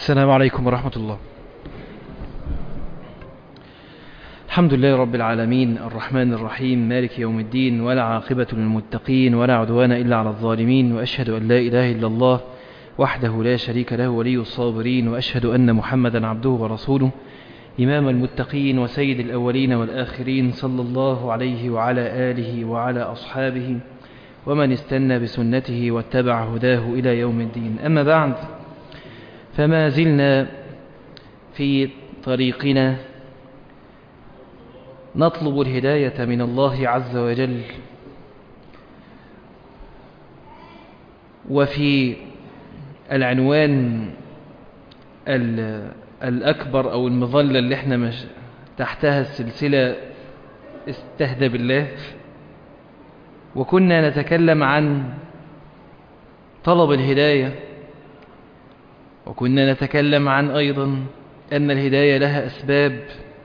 السلام عليكم ورحمة الله. الحمد لله رب العالمين الرحمن الرحيم مالك يوم الدين، ولا عاقبة للمتقين ولا عدوان إلا على الظالمين، وأشهد أن لا إله إلا الله وحده لا شريك له ولي الصابرين، وأشهد أن محمدا عبده ورسوله إمام المتقين وسيد الأولين والآخرين، صلى الله عليه وعلى آله وعلى أصحابه ومن استنى بسنته واتبع هداه إلى يوم الدين. أما بعد، فما زلنا في طريقنا نطلب الهداية من الله عز وجل، وفي العنوان الأكبر أو المظلة اللي احنا تحتها السلسلة استهدى بالله، وكنا نتكلم عن طلب الهداية، وكنا نتكلم عن أيضا أن الهداية لها أسباب.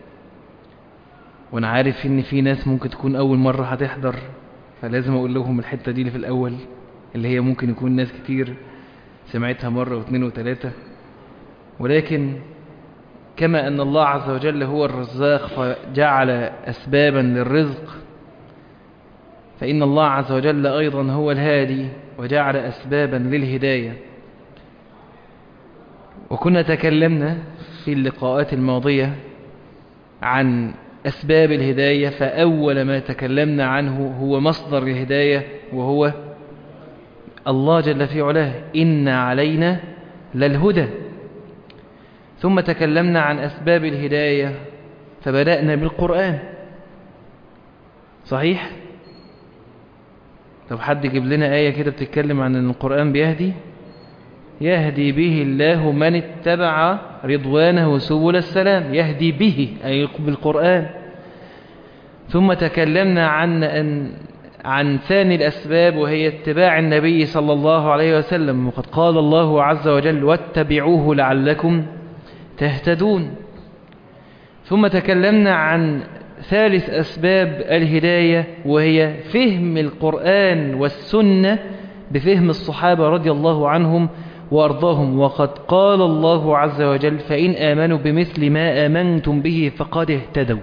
وأنا عارف إن في ناس ممكن تكون أول مرة هتحضر، فلازم أقول لهم الحتة دي اللي في الأول، اللي هي ممكن يكون ناس كتير سمعتها مرة واثنين وثلاثة. ولكن كما أن الله عز وجل هو الرزاق فجعل أسبابا للرزق، فإن الله عز وجل أيضا هو الهادي وجعل أسبابا للهداية. وكنا تكلمنا في اللقاءات الماضية عن أسباب الهداية، فأول ما تكلمنا عنه هو مصدر الهداية، وهو الله جل في علاه، إن علينا للهدى. ثم تكلمنا عن أسباب الهداية، فبدأنا بالقرآن. صحيح؟ طب حد يجيب لنا آية كده بتتكلم عن أن القرآن بيهدي؟ يهدي به الله من اتبع رضوانه سبل السلام، يهدي به أي بالقرآن. ثم تكلمنا عن ثاني الأسباب، وهي اتباع النبي صلى الله عليه وسلم، وقد قال الله عز وجل واتبعوه لعلكم تهتدون. ثم تكلمنا عن ثالث أسباب الهداية، وهي فهم القرآن والسنة بفهم الصحابة رضي الله عنهم وأرضاهم، وقد قال الله عز وجل فإن آمنوا بمثل ما آمنتم به فقد اهتدوا.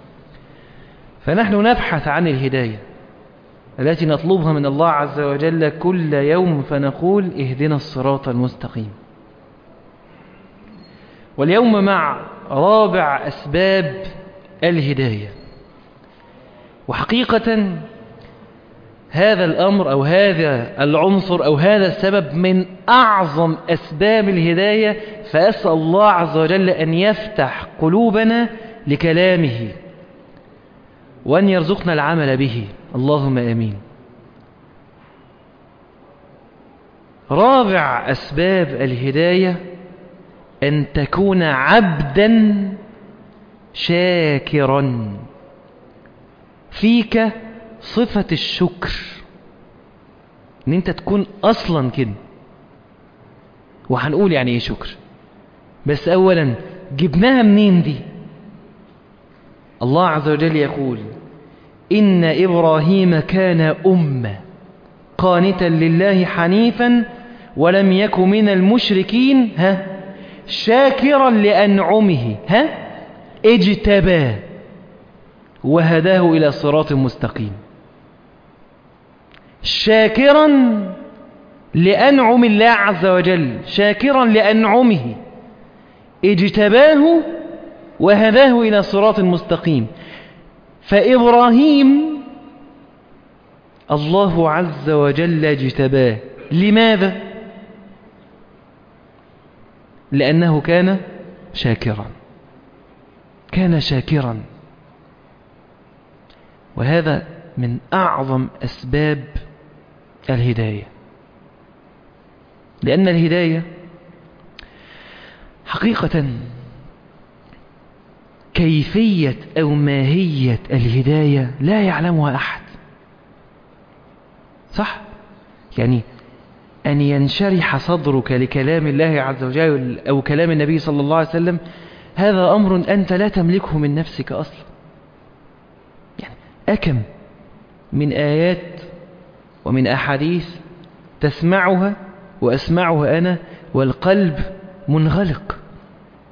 فنحن نبحث عن الهداية التي نطلبها من الله عز وجل كل يوم، فنقول اهدنا الصراط المستقيم. واليوم مع رابع أسباب الهداية. وحقيقة هذا الأمر أو هذا العنصر أو هذا السبب من أعظم أسباب الهداية، فأسأل الله عز وجل أن يفتح قلوبنا لكلامه، وأن يرزقنا العمل به، اللهم آمين. رابع أسباب الهداية أن تكون عبدا شاكرا، فيك صفة الشكر، ان انت تكون اصلا كده. وهنقول يعني ايه شكر، بس اولا جبناها منين دي؟ الله عز وجل يقول إن إبراهيم كان أمة قانتا لله حنيفا ولم يك من المشركين شاكرا لأنعمه اجتباه وهداه إلى صراط مستقيم. شاكرا لأنعم الله عز وجل، شاكرا لأنعمه، اجتباه وهداه إلى صراط مستقيم. فإبراهيم الله عز وجل اجتباه، لماذا؟ لأنه كان شاكرا، كان شاكرا. وهذا من أعظم أسباب الهداية، لأن الهداية حقيقة كيفية أو ماهية الهداية لا يعلمها أحد. صح؟ يعني أن ينشرح صدرك لكلام الله عز وجل أو كلام النبي صلى الله عليه وسلم، هذا أمر أنت لا تملكه من نفسك أصلا. يعني أكم من آيات ومن أحاديث تسمعها وأسمعها أنا والقلب منغلق،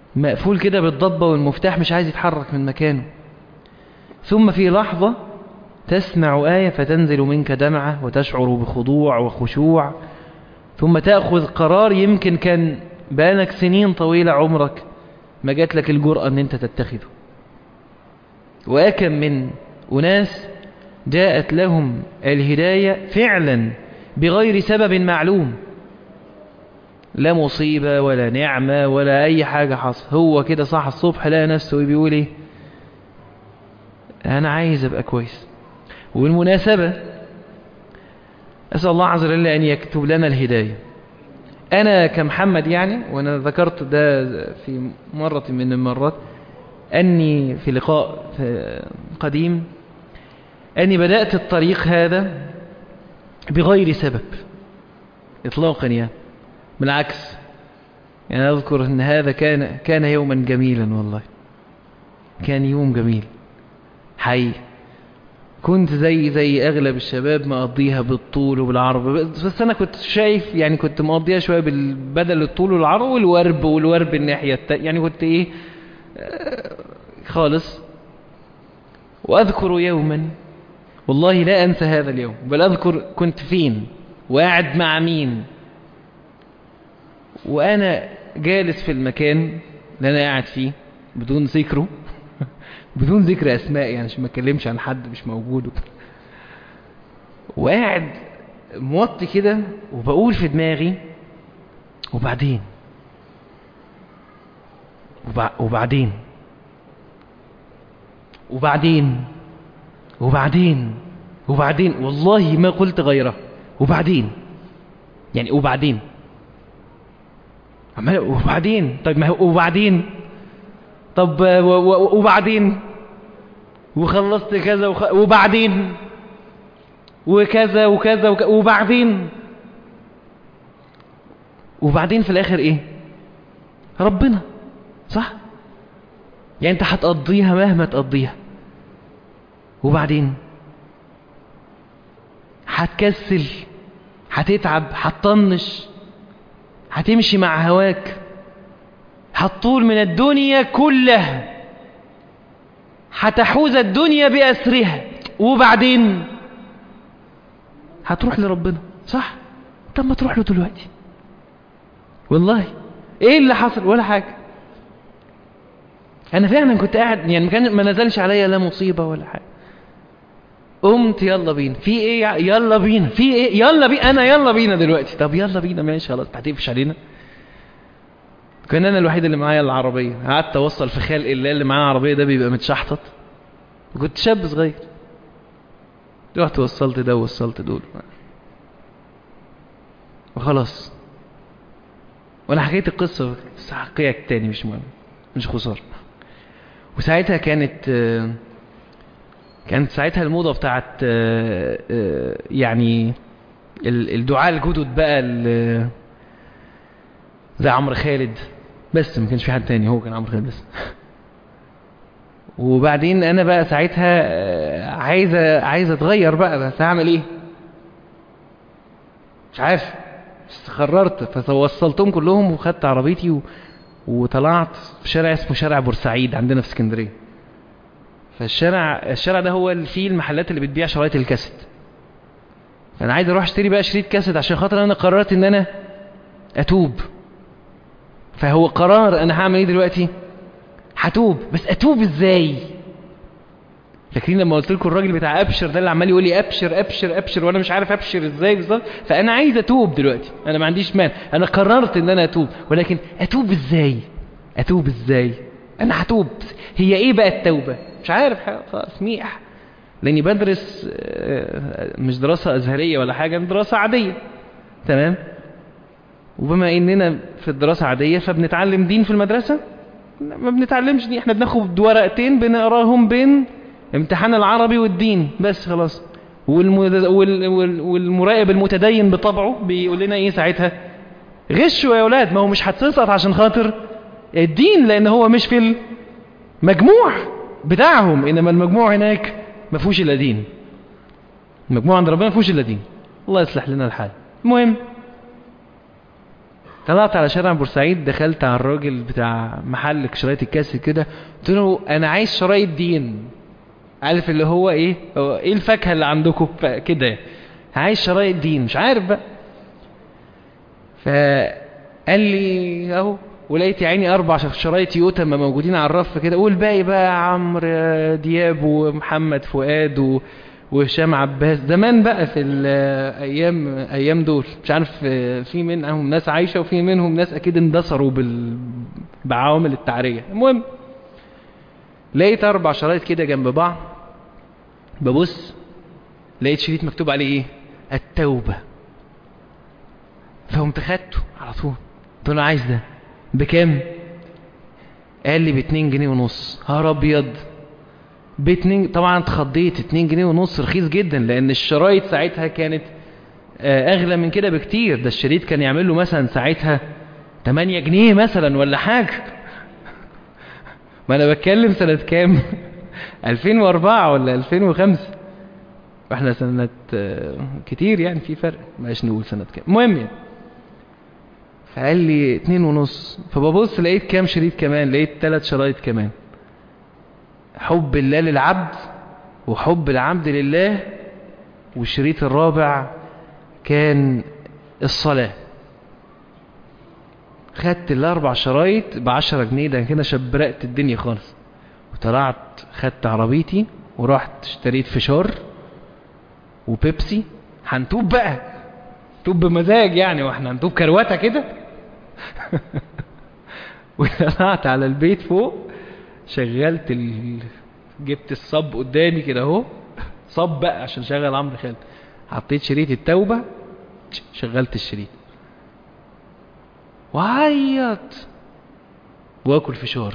مقفول كده بالضبة والمفتاح مش عايز يتحرك من مكانه. ثم في لحظة تسمع آية فتنزل منك دمعة وتشعر بخضوع وخشوع، ثم تأخذ قرار يمكن كان بانك سنين طويلة عمرك ما جات لك الجرأة ان انت تتخذه. وأكم من أناس جاءت لهم الهداية فعلا بغير سبب معلوم، لا مصيبة ولا نعمة ولا أي حاجة حصل، هو كده صح الصبح لقى نفسه بيقول ايه؟ أنا عايز أبقى كويس. والمناسبة أسأل الله عز وجل أن يكتب لنا الهداية. أنا كمحمد يعني، وأنا ذكرت ده في مرة من المرات، أني في لقاء قديم أني بدأت الطريق هذا بغير سبب إطلاقا، يعني بالعكس. يعني أذكر أن هذا كان يوما جميلا، والله كان يوم جميل حي. كنت زي أغلب الشباب مقضيها بالطول وبالعرض، بس أنا كنت شايف يعني كنت مقضيها شوية بدل الطول والعرض والورب الناحية يعني كنت إيه خالص. وأذكر يوما والله لا أنسى هذا اليوم، بل أذكر كنت فين وقاعد مع مين، وأنا جالس في المكان اللي أنا قاعد فيه بدون ذكره بدون ذكر أسماء يعني عشان ما أتكلمش عن حد مش موجود، وقاعد موطي كده وبقول في دماغي وبعدين وبعدين وبعدين وبعدين وبعدين والله ما قلت غيره. وبعدين يعني وبعدين وبعدين طيب ما هو وبعدين طب وبعدين وخلصت كذا وبعدين وكذا وكذا وبعدين في الآخر إيه؟ ربنا، صح؟ يعني أنت هتقضيها مهما تقضيها، وبعدين هتكسل، هتتعب، هتطنش، هتمشي مع هواك، هتطول من الدنيا كلها، هتحوز الدنيا بأسرها، وبعدين هتروح لربنا، صح؟ طب ما تروح له دلوقتي. والله ايه اللي حصل؟ ولا حاجة. انا فعلا كنت قاعد يعني ما نزلش عليا لا مصيبة ولا حاجة. قمت يلا بينا، في ايه؟ يلا بينا، في ايه؟ يلا بينا، انا يلا بينا دلوقتي. طب يلا بينا ماشي خلاص، هتقفش علينا. كان انا الوحيد اللي معايا العربية، قعدت اوصل في خلق الله اللي معاه عربية ده بيبقى متشحطط، وكنت شاب صغير، رحت وصلت ده ووصلت دول وخلاص. وانا حكيت القصة بس هحكيها تاني، مش مهم، مش خسارة. وساعتها كانت ساعتها الموضة بتاعت يعني الدعاء الجدد بقى زي عمرو خالد، بس ما كانش في حد تاني، هو كان عمرو خالد بس. وبعدين انا بقى ساعتها عايز اتغير بقى، بس هعمل ايه؟ مش عارف، بس قررت. فوصلتهم كلهم وخدت عربيتي وطلعت في شارع اسمه شارع بورسعيد عندنا في اسكندريه. فالشارع ده هو اللي فيه المحلات اللي بتبيع شرايط الكاسيت. فانا عايز اروح اشتري بقى شريط كاسيت عشان خاطر انا قررت ان انا اتوب. فهو قرار، انا هعمل ايه دلوقتي؟ هتوب، بس اتوب ازاي؟ فاكرين لما قلت لكم الراجل بتاع ابشر ده اللي عمال يقول لي ابشر ابشر ابشر، وانا مش عارف ابشر ازاي بالظبط. فانا عايز اتوب دلوقتي، انا ما عنديش مانع، انا قررت ان انا اتوب، ولكن اتوب ازاي؟ اتوب ازاي؟ انا هتوب، هي ايه بقى التوبه؟ مش عارف، خلاص ميح، لاني بدرس مش دراسه ازهريه ولا حاجه، دراسه عاديه، تمام. وبما اننا في الدراسه عاديه فبنتعلم دين في المدرسه، ما بنتعلمش دين، احنا بناخد ورقتين بنقراهم بين امتحان العربي والدين بس، خلاص. والمراقب المتدين بطبعه بيقول لنا ايه ساعتها؟ غشوا يا اولاد، ما هو مش هتسقط عشان خاطر الدين، لان هو مش في المجموع بتاعهم، انما المجموع هناك ما فيهوش الا دين، المجموع عند ربنا ما فيهوش الا دين. الله يصلح لنا الحال. المهم، طلعت على شارع بورسعيد، دخلت على الراجل بتاع محل شرايط الكاسيت كده، قلت له انا عايز شرايط دين. عارف اللي هو ايه الفاكهه اللي عندكم كده، عايز شرايط دين، مش عارف بقى. فقال لي اهو، ولقيت يا عيني 4 شرايط يوتا ما موجودين على الرف كده، والباقي بقى عمرو دياب ومحمد فؤاد وهشام عباس زمان بقى في الايام دول. مش عارف في منهم ناس عايشه وفي منهم ناس اكيد اندثروا بعوامل التعريه. المهم لقيت 4 شرايط كده جنب بعض، ببص لقيت شريط مكتوب عليه ايه؟ التوبه. فقمت خدته على طول، قلت له عايز ده بكام؟ قال لي ب2 جنيه ونص. هار ابيض، ب2. طبعا اتخضيت، 2 جنيه ونص رخيص جدا، لان الشرايط ساعتها كانت اغلى من كده بكتير. ده الشريط كان يعمل له مثلا ساعتها 8 جنيه مثلا ولا حاجه. ما انا بتكلم سنه كام؟ 2004 ولا 2005، واحنا سنه كتير يعني، في فرق، مش نقول سنه كام. المهم يعني، فقال لي 2 ونص. فببص لقيت كام شريط كمان، لقيت 3 شرايط كمان: حب الله للعبد، وحب العبد لله، والشريط الرابع كان الصلاة. خدت ال4 شرايط ب10 جنيه، ده كده شبرقت الدنيا خالص. وطلعت خدت عربيتي ورحت اشتريت فشار وبيبسي. هنتوب بقى، توب بمزاج يعني، واحنا هنتوب كروته كده. وطلعت على البيت فوق، شغلت جبت الصب قدامي كده اهو، صب بقى عشان شغل عمرو خالد. حطيت شريط التوبة، شغلت الشريط، وعيط واكل فشار،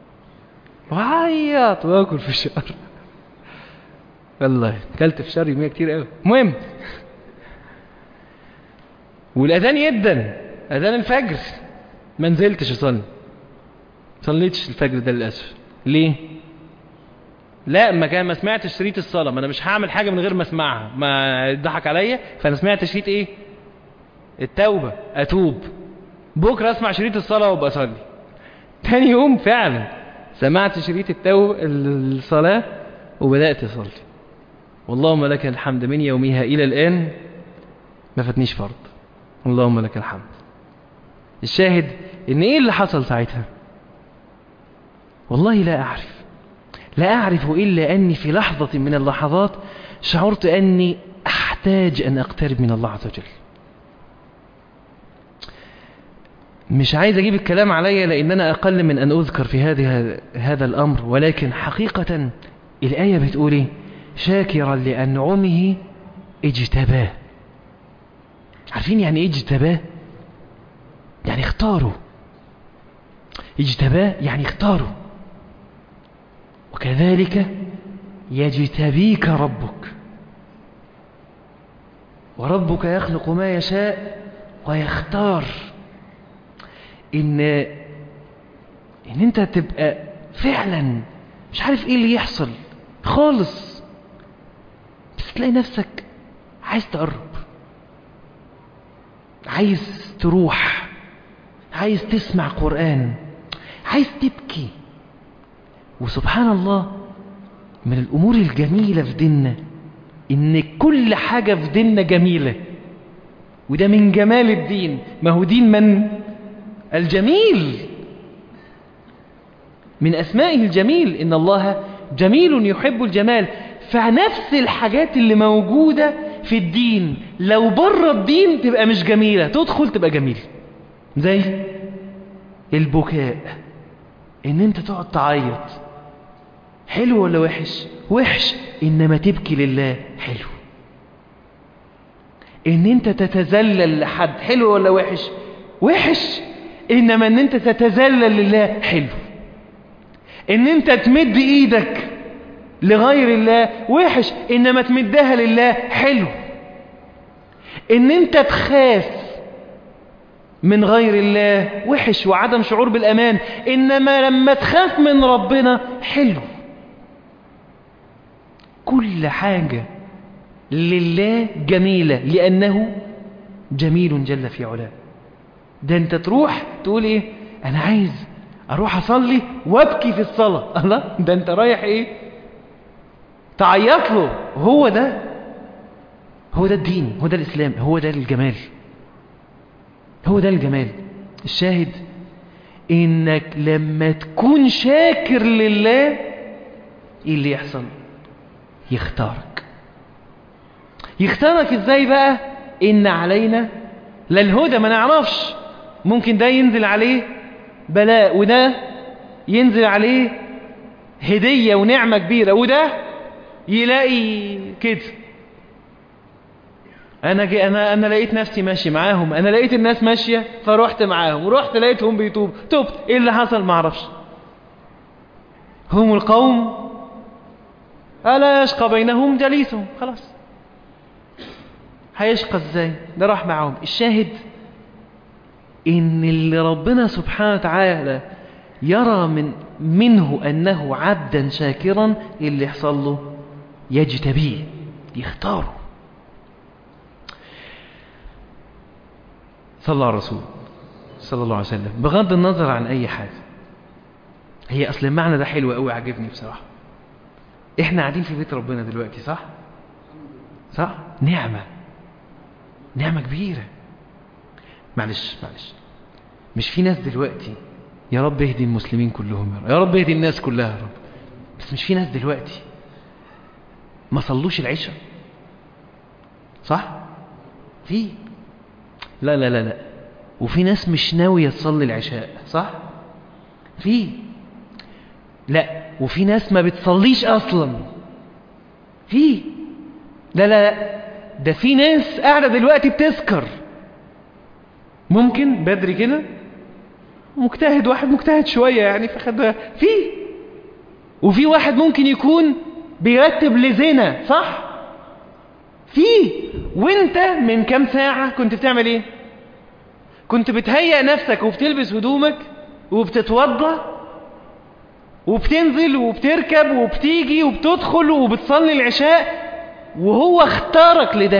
وعيط واكل فشار. والله كلت فشار يوميا كتير قوي. المهم، والاذان يدن، اذان الفجر، ما نزلتش اصلي، صليتش الفجر ده للاسف. ليه؟ لا، ما سمعتش شريط الصلاه. ما انا مش هعمل حاجه من غير ما اسمعها، ما يضحك عليا. فانا سمعت شريط ايه؟ التوبه، اتوب. بكره اسمع شريط الصلاه وابقى اصلي. تاني يوم فعلا سمعت شريط التوبه الصلاه وبدات اصلي. اللهم لك الحمد، من يومها الى الان ما فاتنيش فرض. اللهم لك الحمد. الشاهد ان ايه اللي حصل ساعتها؟ والله لا أعرف إلا أني في لحظة من اللحظات شعرت أني أحتاج أن أقترب من الله عز وجل. مش عايز أجيب الكلام عليا لأن أنا أقل من أن أذكر في هذا الأمر، ولكن حقيقة الآية بتقول إيه؟ شاكرا لأنعمه اجتباه. عارفين يعني إيه اجتباه؟ يعني اختاره. اجتباه يعني اختاره. وكذلك يجتبيك ربك، وربك يخلق ما يشاء ويختار. إن أنت تبقى فعلا مش عارف إيه اللي يحصل خالص، بس تلاقي نفسك عايز تقرب، عايز تروح، عايز تسمع قرآن، عايز تبكي. وسبحان الله، من الأمور الجميلة في ديننا إن كل حاجة في ديننا جميلة، وده من جمال الدين. ما هو دين من؟ الجميل، من أسمائه الجميل. إن الله جميل يحب الجمال. فنفس الحاجات اللي موجودة في الدين لو بره الدين تبقى مش جميلة، تدخل تبقى جميل. زي البكاء، إن أنت تقعد تعيط، حلو ولا وحش؟ وحش، إنما تبكي لله حلو. إن أنت تتذلل لحد، حلو ولا وحش؟ وحش، إنما إن أنت تتذلل لله حلو. إن أنت تمد إيدك لغير الله وحش، إنما تمدها لله حلو. إن أنت تخاف من غير الله وحش وعدم شعور بالأمان، إنما لما تخاف من ربنا حلو. كل حاجة لله جميلة لأنه جميل جل في علاه. ده انت تروح تقول ايه، انا عايز اروح اصلي وابكي في الصلاة. الله، ده انت رايح ايه، تعيط له. هو ده الدين، هو ده الاسلام، هو ده الجمال، هو ده الجمال. الشاهد انك لما تكون شاكر لله، ايه اللي يحصل؟ يختارك ازاي بقى؟ ان علينا للهدى. ما نعرفش، ممكن ده ينزل عليه بلاء، وده ينزل عليه هدية ونعمة كبيرة، وده يلاقي كده. انا لقيت نفسي ماشي معاهم، انا لقيت الناس ماشية فروحت معاهم، ورحت لقيتهم بيتوب، تبت. ايه اللي حصل؟ ما اعرفش. هم القوم الا يشقى بينهم جليسهم. خلاص، هيشقى ازاي؟ ده راح معاهم. الشاهد ان اللي ربنا سبحانه وتعالى يرى منه انه عبدا شاكرا، اللي يحصل له يجتبيه، يختاره. صلى الله على الرسول صلى الله عليه وسلم. بغض النظر عن اي حاجة، هي اصل المعنى ده حلو قوي، عجبني بصراحة. احنا قاعدين في بيت ربنا دلوقتي، صح؟ نعمة كبيرة. معلش، مش في ناس دلوقتي، يا رب اهدي المسلمين كلهم، يا رب اهدي الناس كلها يا رب، بس مش في ناس دلوقتي ما صلوش العشاء؟ صح؟ في لا وفي ناس مش ناوية تصلي العشاء، صح؟ في لا، وفي ناس ما بتصليش اصلا. في لا ده في ناس قاعدة دلوقتي بتسكر، ممكن بدري كده، مجتهد، واحد مجتهد شوية يعني فخد وفي واحد ممكن يكون بيرتب لزنا، صح؟ وانت من كام ساعة كنت بتعمل ايه؟ كنت بتهيئ نفسك وبتلبس هدومك وبتتوضى وبتنزل وبتركب وبتيجي وبتدخل وبتصلي العشاء، وهو اختارك لده.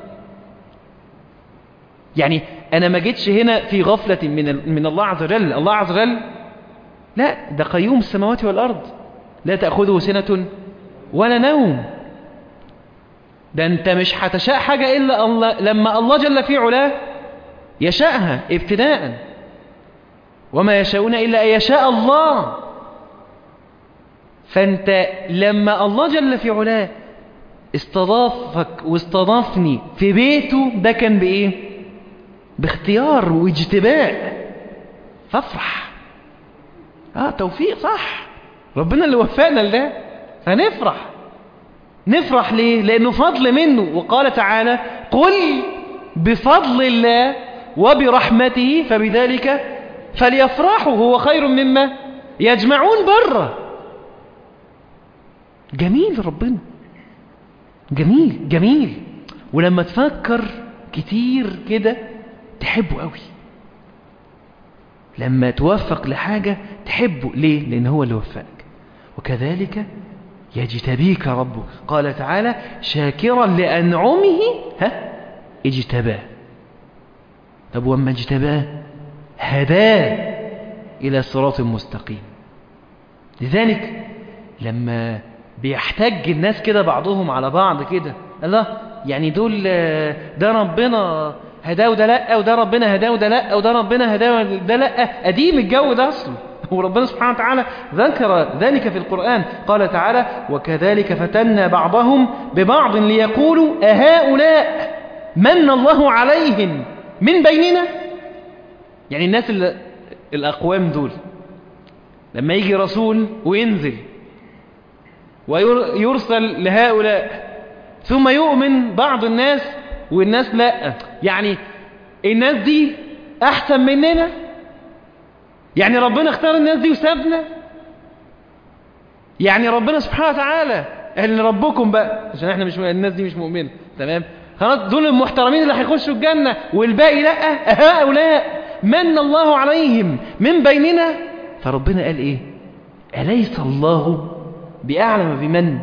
يعني انا ما جيتش هنا في غفلة من الله عز وجل. الله عز وجل لا، ده قيوم السماوات والارض، لا تأخذه سنة ولا نوم. ده انت مش هتشاء حاجة الا الله لما الله جل في علاه يشاءها ابتداء، وما يشاءون الا ان يشاء الله. فانت لما الله جل في علاه استضافك واستضافني في بيته، ده كان بايه؟ باختيار واجتباء. فافرح. توفيق، صح، ربنا اللي وفقنا لده، فنفرح ليه؟ لانه فضل منه. وقال تعالى: قل بفضل الله وبرحمته فبذلك فليفرحوا هو خير مما يجمعون. بره جميل، ربنا جميل. ولما تفكر كتير كده تحبه قوي. لما توفق لحاجة تحبه، ليه؟ لأن هو اللي وفقك. وكذلك يجتبيك ربك. قال تعالى: شاكرا لأنعمه اجتباه. طب وما اجتباه هداه إلى صراط مستقيم. لذلك لما بيحتج الناس كده بعضهم على بعض كده، الله يعني دول ده ربنا هداه وده لا، وده ربنا هداه وده لا، وده ربنا هداه وده لا. قديم الجو ده اصلا. وربنا سبحانه وتعالى ذكر ذلك في القرآن. قال تعالى: وكذلك فتنا بعضهم ببعض ليقولوا أهؤلاء من الله عليهم من بيننا. يعني الناس الأقوام دول لما يجي رسول وينزل ويرسل لهؤلاء، ثم يؤمن بعض الناس والناس لا، يعني الناس دي أحسن مننا؟ يعني ربنا اختار الناس دي وسابنا؟ يعني ربنا سبحانه وتعالى اللي ربكم بقى، عشان احنا مش، الناس دي مش مؤمنة، تمام، خلاص دول المحترمين اللي هيخشوا الجنة والباقي لا، هؤلاء من الله عليهم من بيننا. فربنا قال ايه؟ أليس الله بأعلم بمن؟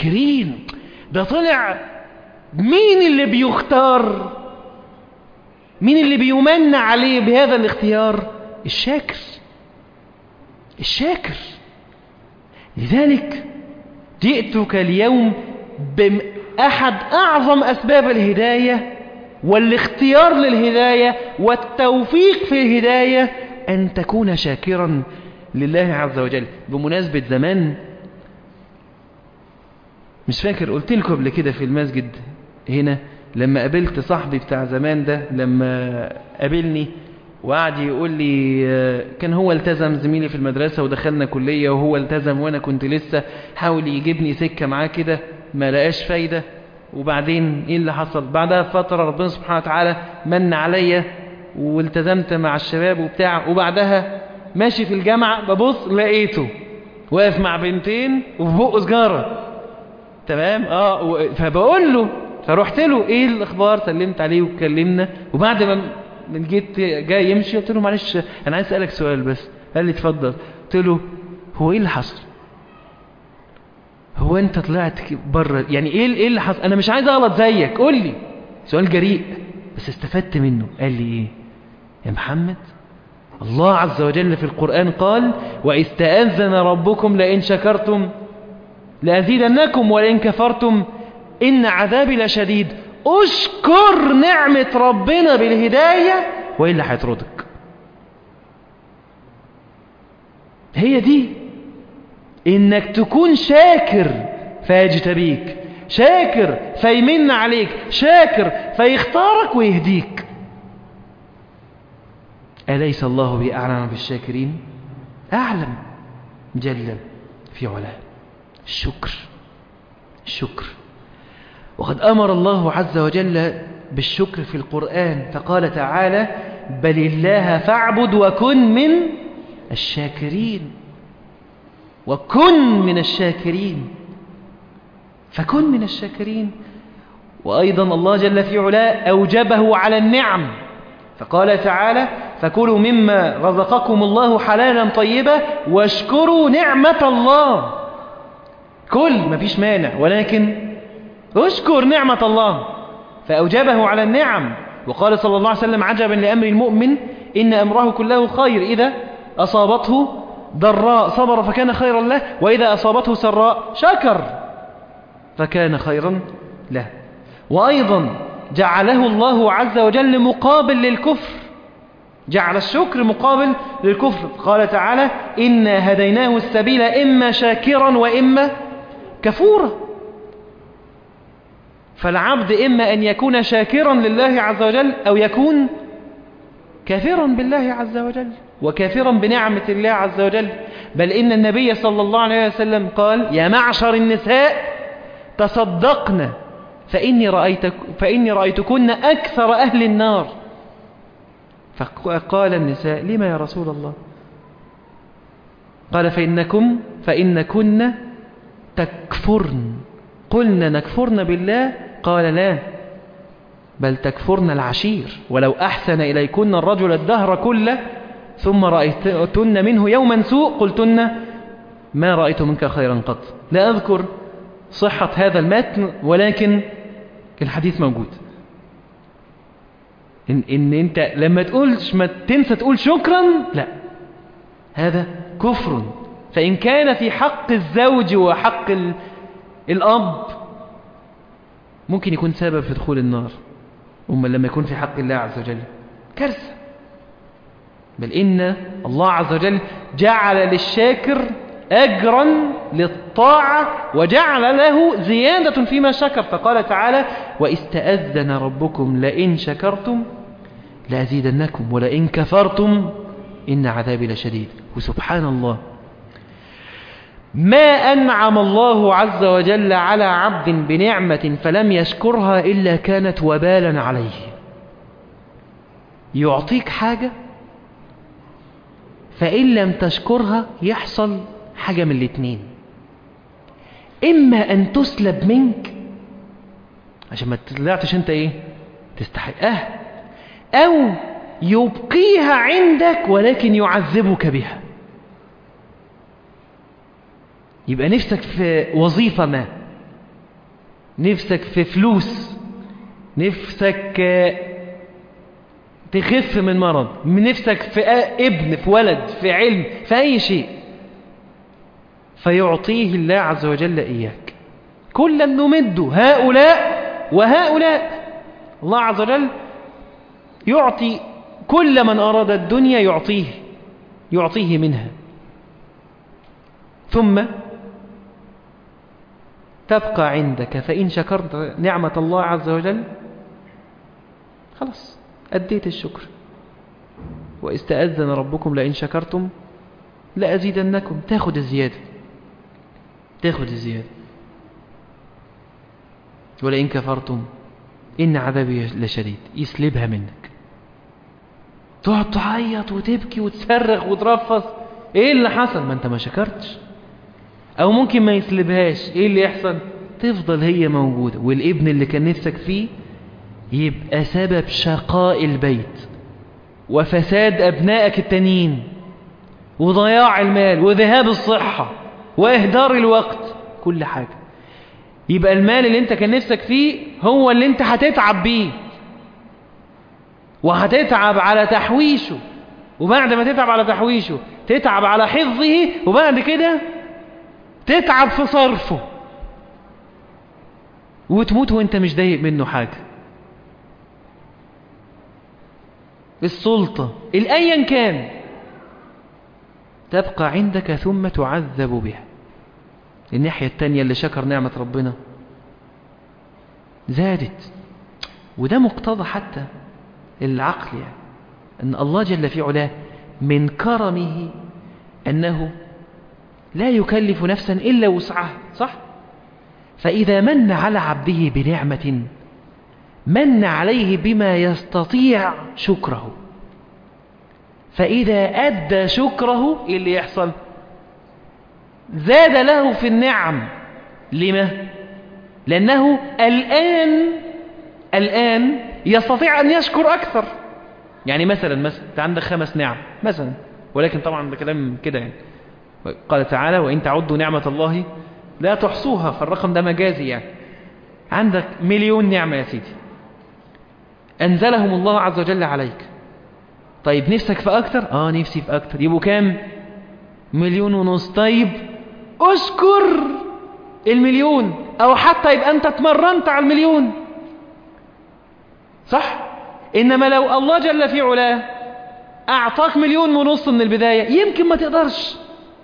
بالشاكرين. ده طلع مين اللي بيختار؟ مين اللي بيمن عليه بهذا الاختيار؟ الشاكر. الشاكر. لذلك جئتك اليوم بأحد أعظم أسباب الهداية والاختيار للهداية والتوفيق في الهداية أن تكون شاكرا لله عز وجل. بمناسبة زمان، مش فاكر قلت لكم قبل كده في المسجد هنا، لما قابلت صاحبي بتاع زمان ده، لما قابلني وقعد يقول لي، كان هو التزم زميلي في المدرسة ودخلنا كلية وهو التزم وأنا كنت لسه، حاول يجيبني سكة معاه كده ما لقاش فايدة. وبعدين إيه اللي حصل؟ بعدها فترة ربنا سبحانه وتعالى من عليا والتزمت مع الشباب وبتاع، وبعدها ماشي في الجامعة ببص لقيته واقف مع بنتين وفي بقه سجارة. تمام. فبقول له، فرحت له ايه الاخبار، سلمت عليه واتكلمنا، وبعد ما من جيت جاي يمشي قلت له معلش انا عايز اسالك سؤال بس. قال لي اتفضل. قلت له هو ايه اللي حصل؟ هو انت طلعت بره يعني ايه اللي حصل؟ انا مش عايز اغلط زيك، قول لي. سؤال جريء بس استفدت منه. قال لي ايه يا محمد؟ الله عز وجل في القرآن قال وإذ تأذن ربكم لئن شكرتم لأزيدنكم ولئن كفرتم إن عذابي لشديد. اشكر نعمة ربنا بالهداية وإلا هيطردك. هي دي إنك تكون شاكر فيجتبيك، شاكر فيمن عليك، شاكر فيختارك ويهديك. أليس الله بأعلم بالشاكرين؟ أعلم جل في علاه. الشكر. وقد أمر الله عز وجل بالشكر في القرآن، فقال تعالى بل الله فاعبد وكن من الشاكرين. وكن من الشاكرين، فكن من الشاكرين. وأيضا الله جل في علاه أوجبه على النعم، فقال تعالى فكلوا مما رزقكم الله حلالا طيبا واشكروا نعمة الله. كل ما فيش مانع، ولكن اشكر نعمة الله، فأوجبه على النعم. وقال صلى الله عليه وسلم عجبا لأمر المؤمن إن أمره كله خير، إذا أصابته ضراء صبر فكان خيرا له، وإذا أصابته سراء شكر فكان خيرا له. وأيضا جعله الله عز وجل مقابل للكفر، جعل الشكر مقابل للكفر. قال تعالى إنا هديناه السبيل إما شاكرا وإما كفورا. فالعبد إما أن يكون شاكرا لله عز وجل أو يكون كافرا بالله عز وجل وكافرا بنعمة الله عز وجل. بل إن النبي صلى الله عليه وسلم قال يا معشر النساء تصدقن فإني رأيتكن أكثر أهل النار. فقال النساء لما يا رسول الله؟ قال فإنكن تكفرن. قلنا نكفرن بالله؟ قال لا، بل تكفرن العشير. ولو أحسن إليكن الرجل الدهر كله ثم رأيتن منه يوما سوء قلتن ما رأيت منك خيرا قط. لا أذكر صحة هذا المتن، ولكن الحديث موجود. إن أنت لما تقولش ما تنسى تقول شكرا، لا، هذا كفر. فإن كان في حق الزوج وحق الأب ممكن يكون سبب في دخول النار، أما لما يكون في حق الله عز وجل كارثة. بل إن الله عز وجل جعل للشاكر أجرا للطاعة وجعل له زيادة فيما شكر، فقال تعالى وإذ تأذن ربكم لئن شكرتم لأزيدنكم ولئن كفرتم إن عذابي لشديد. وسبحان الله، ما أنعم الله عز وجل على عبد بنعمة فلم يشكرها إلا كانت وبالا عليه. يعطيك حاجة فإن لم تشكرها يحصل حاجة من الاتنين، إما أن تسلب منك عشان ما تطلعتش أنت تستحقها، أو يبقيها عندك ولكن يعذبك بها. يبقى نفسك في وظيفة ما، نفسك في فلوس، نفسك تخف من مرض، من نفسك في ابن، في ولد، في علم، في أي شيء، فيعطيه الله عز وجل إياك. كلا نمد هؤلاء وهؤلاء. الله عز وجل يعطي كل من أراد الدنيا، يعطيه منها. ثم تبقى عندك، فإن شكرت نعمة الله عز وجل خلاص أديت الشكر. واستأذن ربكم لئن شكرتم لأزيدنكم. تاخد الزيادة، ولئن كفرتم إن عذابي لشديد. يسلبها منك، تقعد تعيط وتبكي وتصرخ وترفص. ايه اللي حصل؟ ما انت ما شكرتش. او ممكن ما يسلبهاش، ايه اللي يحصل؟ تفضل هي موجودة، والابن اللي كان نفسك فيه يبقى سبب شقاء البيت وفساد أبنائك التانيين وضياع المال وذهاب الصحة وإهدار الوقت، كل حاجة. يبقى المال اللي انت كان نفسك فيه هو اللي انت هتتعب بيه، وهتتعب على تحويشه، وبعد ما تتعب على تحويشه تتعب على حفظه، وبعد كده تتعب في صرفه، وتموت وانت مش ضايق منه حاجة. السلطة الأيا كان تبقى عندك ثم تعذب بها. الناحية التانية اللي شكر نعمة ربنا زادت، وده مقتضى حتى العقل، يعني أن الله جل في علاه من كرمه أنه لا يكلف نفسا إلا وسعها، صح؟ فإذا من على عبده بنعمة من عليه بما يستطيع شكره، فإذا أدى شكره إيه اللي يحصل؟ زاد له في النعم. لما؟ لأنه الآن يستطيع أن يشكر أكثر. يعني مثلا أنت عندك 5 نعم مثلا، ولكن طبعا ده كلام كده يعني. قال تعالى وإن تعدوا نعمة الله لا تحصوها، فالرقم ده مجازي يعني. عندك 1,000,000 نعمة يا سيدي أنزلهم الله عز وجل عليك. طيب نفسك في أكتر؟ نفسي في أكتر. يبقوا كام؟ 1,500,000. طيب أشكر 1,000,000، أو حتى يبقى أنت اتمرنت على 1,000,000، صح؟ إنما لو الله جل في علاه أعطاك 1,500,000 من البداية يمكن ما تقدرش.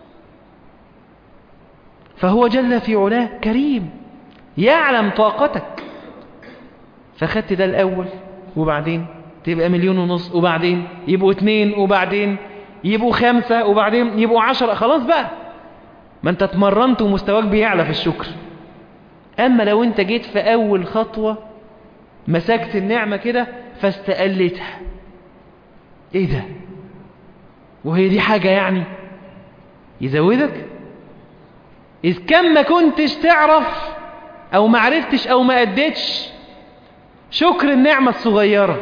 فهو جل في علاه كريم يعلم طاقتك، فخدت ده الأول، وبعدين تبقى 1,500,000، وبعدين يبقوا 2، وبعدين يبقوا 5، وبعدين يبقوا 10. خلاص بقى، ما انت اتمرنت ومستواك بيعلى في الشكر. أما لو انت جيت في أول خطوة مسكت النعمة كده فاستقلتها، ايه ده؟ وهي دي حاجة يعني يزودك؟ إذ كان ما كنتش تعرف أو ما عرفتش أو ما أديتش شكر النعمة الصغيرة،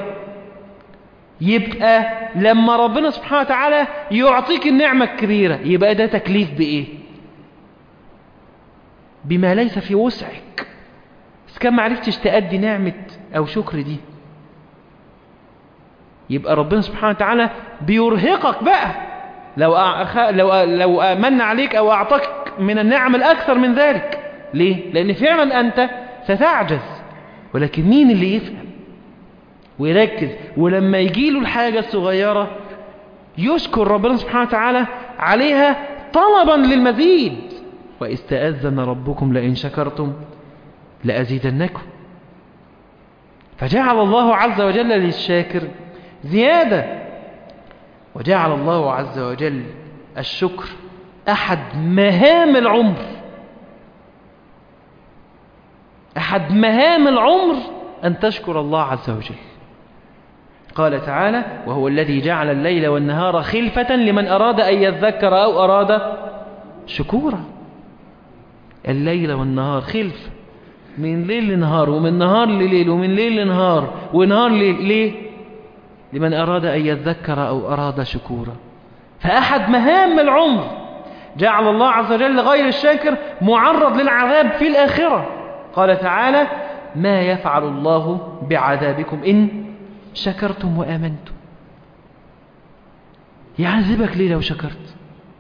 يبقى لما ربنا سبحانه وتعالى يعطيك النعمة الكبيرة يبقى ده تكليف بإيه؟ بما ليس في وسعك. إذ كان ما عرفتش تأدي نعمة أو شكر دي، يبقى ربنا سبحانه وتعالى بيرهقك بقى لو من عليك أو أعطاك من النعم الأكثر من ذلك. ليه؟ لأن فعلا أنت ستعجز، ولكن مين اللي يفهم ويركز ولما يجيله الحاجة الصغيرة يشكر ربنا سبحانه وتعالى عليها طلبا للمزيد؟ واستأذن ربكم لئن شكرتم لأزيدنكم. فجعل الله عز وجل للشاكر زيادة، وجعل الله عز وجل الشكر أحد مهام العمر. أحد مهام العمر أن تشكر الله عز وجل. قال تعالى وهو الذي جعل الليل والنهار خلفة لمن أراد أن يذكر أو أراد شكورا. الليل والنهار خلفة، من ليل لنهار، ومن نهار لليل، ومن ليل لنهار، ونهار ليل. ليه؟ لمن أراد أن يذكر أو أراد شكورا. فأحد مهام العمر جعل الله عز وجل غير الشاكر معرض للعذاب في الآخرة. قال تعالى ما يفعل الله بعذابكم إن شكرتم وآمنتم. يعذبك ليه لو شكرت؟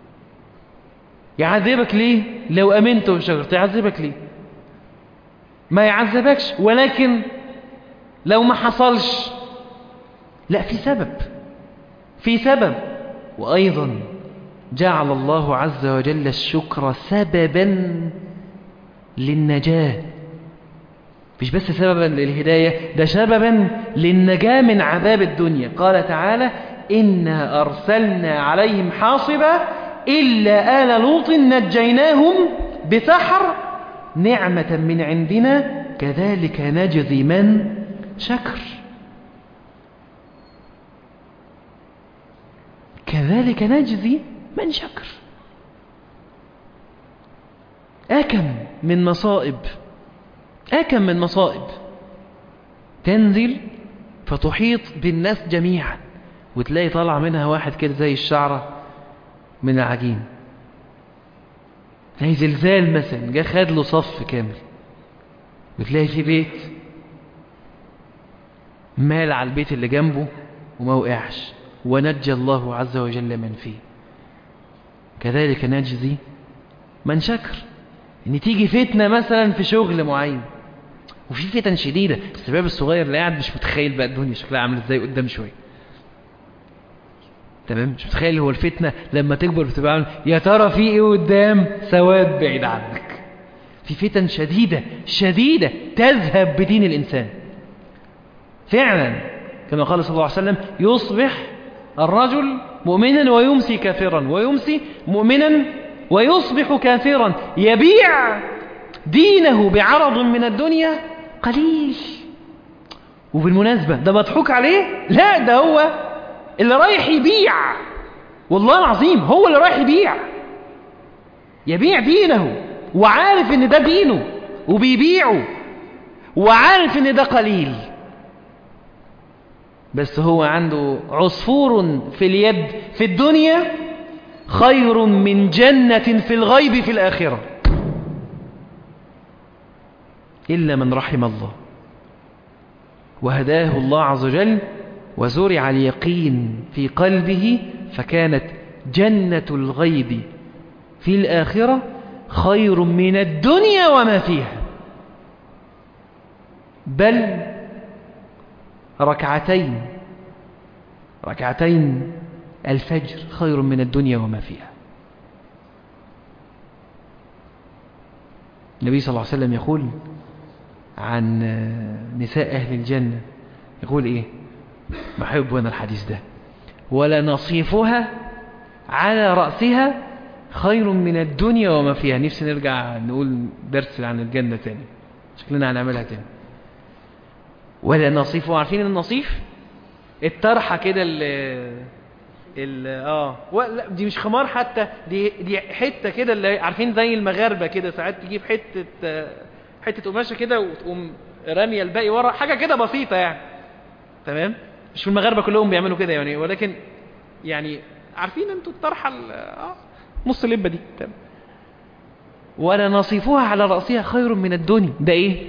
يعذبك ليه لو أمنت وشكرت؟ يعذبك ليه؟ ما يعذبكش، ولكن لو ما حصلش لا، في سبب. وأيضا جعل الله عز وجل الشكر سببا للنجاة، مش بس سببا للهداية، ده سببا للنجاة من عذاب الدنيا. قال تعالى: إنا أرسلنا عليهم حاصبا إلا آل لوط نجيناهم بسحر نعمة من عندنا كذلك نجزي من شكر. كذلك نجزي من شكر. أكم من مصائب تنزل فتحيط بالناس جميعا، وتلاقي طالع منها واحد كده زي الشعرة من العجين. تلاقي زلزال مثلا جه خد له صف كامل، وتلاقي في بيت مال على البيت اللي جنبه وما وقعش، ونجى الله عز وجل من فيه. كذلك نجزي من شكر. ان تيجي فتنة مثلا في شغل معين، وفي فتن شديدة، الشباب الصغير اللي قاعد مش متخيل بقى الدنيا شكلها عامل ازاي قدام شوية، تمام؟ مش متخيل هو الفتنة لما تكبر بتبقى عامل يا ترى في ايه قدام، سواد بعيد عنك. في فتن شديدة تذهب بدين الإنسان فعلا، كما قال صلى الله عليه وسلم: يصبح الرجل مؤمنا ويمسي كافرا، ويمسي مؤمنا ويصبح كافرا، يبيع دينه بعرض من الدنيا قليل. وبالمناسبة ده مضحوك عليه؟ لا، ده هو اللي رايح يبيع، والله العظيم هو اللي رايح يبيع دينه، وعارف ان ده دينه وبيبيعه، وعارف ان ده قليل، بس هو عنده عصفور في اليد في الدنيا خير من جنة في الغيب في الآخرة، إلا من رحم الله وهداه الله عز وجل وزرع اليقين في قلبه، فكانت جنة الغيب في الآخرة خير من الدنيا وما فيها، بل ركعتين الفجر خير من الدنيا وما فيها. النبي صلى الله عليه وسلم يقول عن نساء أهل الجنة، يقول إيه؟ بحب أنا الحديث ده: ولا نصيفها على رأسها خير من الدنيا وما فيها. نفسي نرجع نقول درس عن الجنة تاني، شكلنا هنعملها تاني. ولا نصيفها، عارفين النصيف؟ الطرحة كده لا دي مش خمار حتى، دي حتة كده اللي عارفين زي المغاربة كده، ساعات تجيب حتة قماشة كده وتقوم رامية الباقي ورا، حاجة كده بسيطة يعني، تمام؟ مش في المغاربة كلهم بيعملوا كده يعني، ولكن يعني عارفين انتوا الطرحة نص لبة دي، تمام؟ ولا نصيفها على رأسها خير من الدنيا. ده ايه؟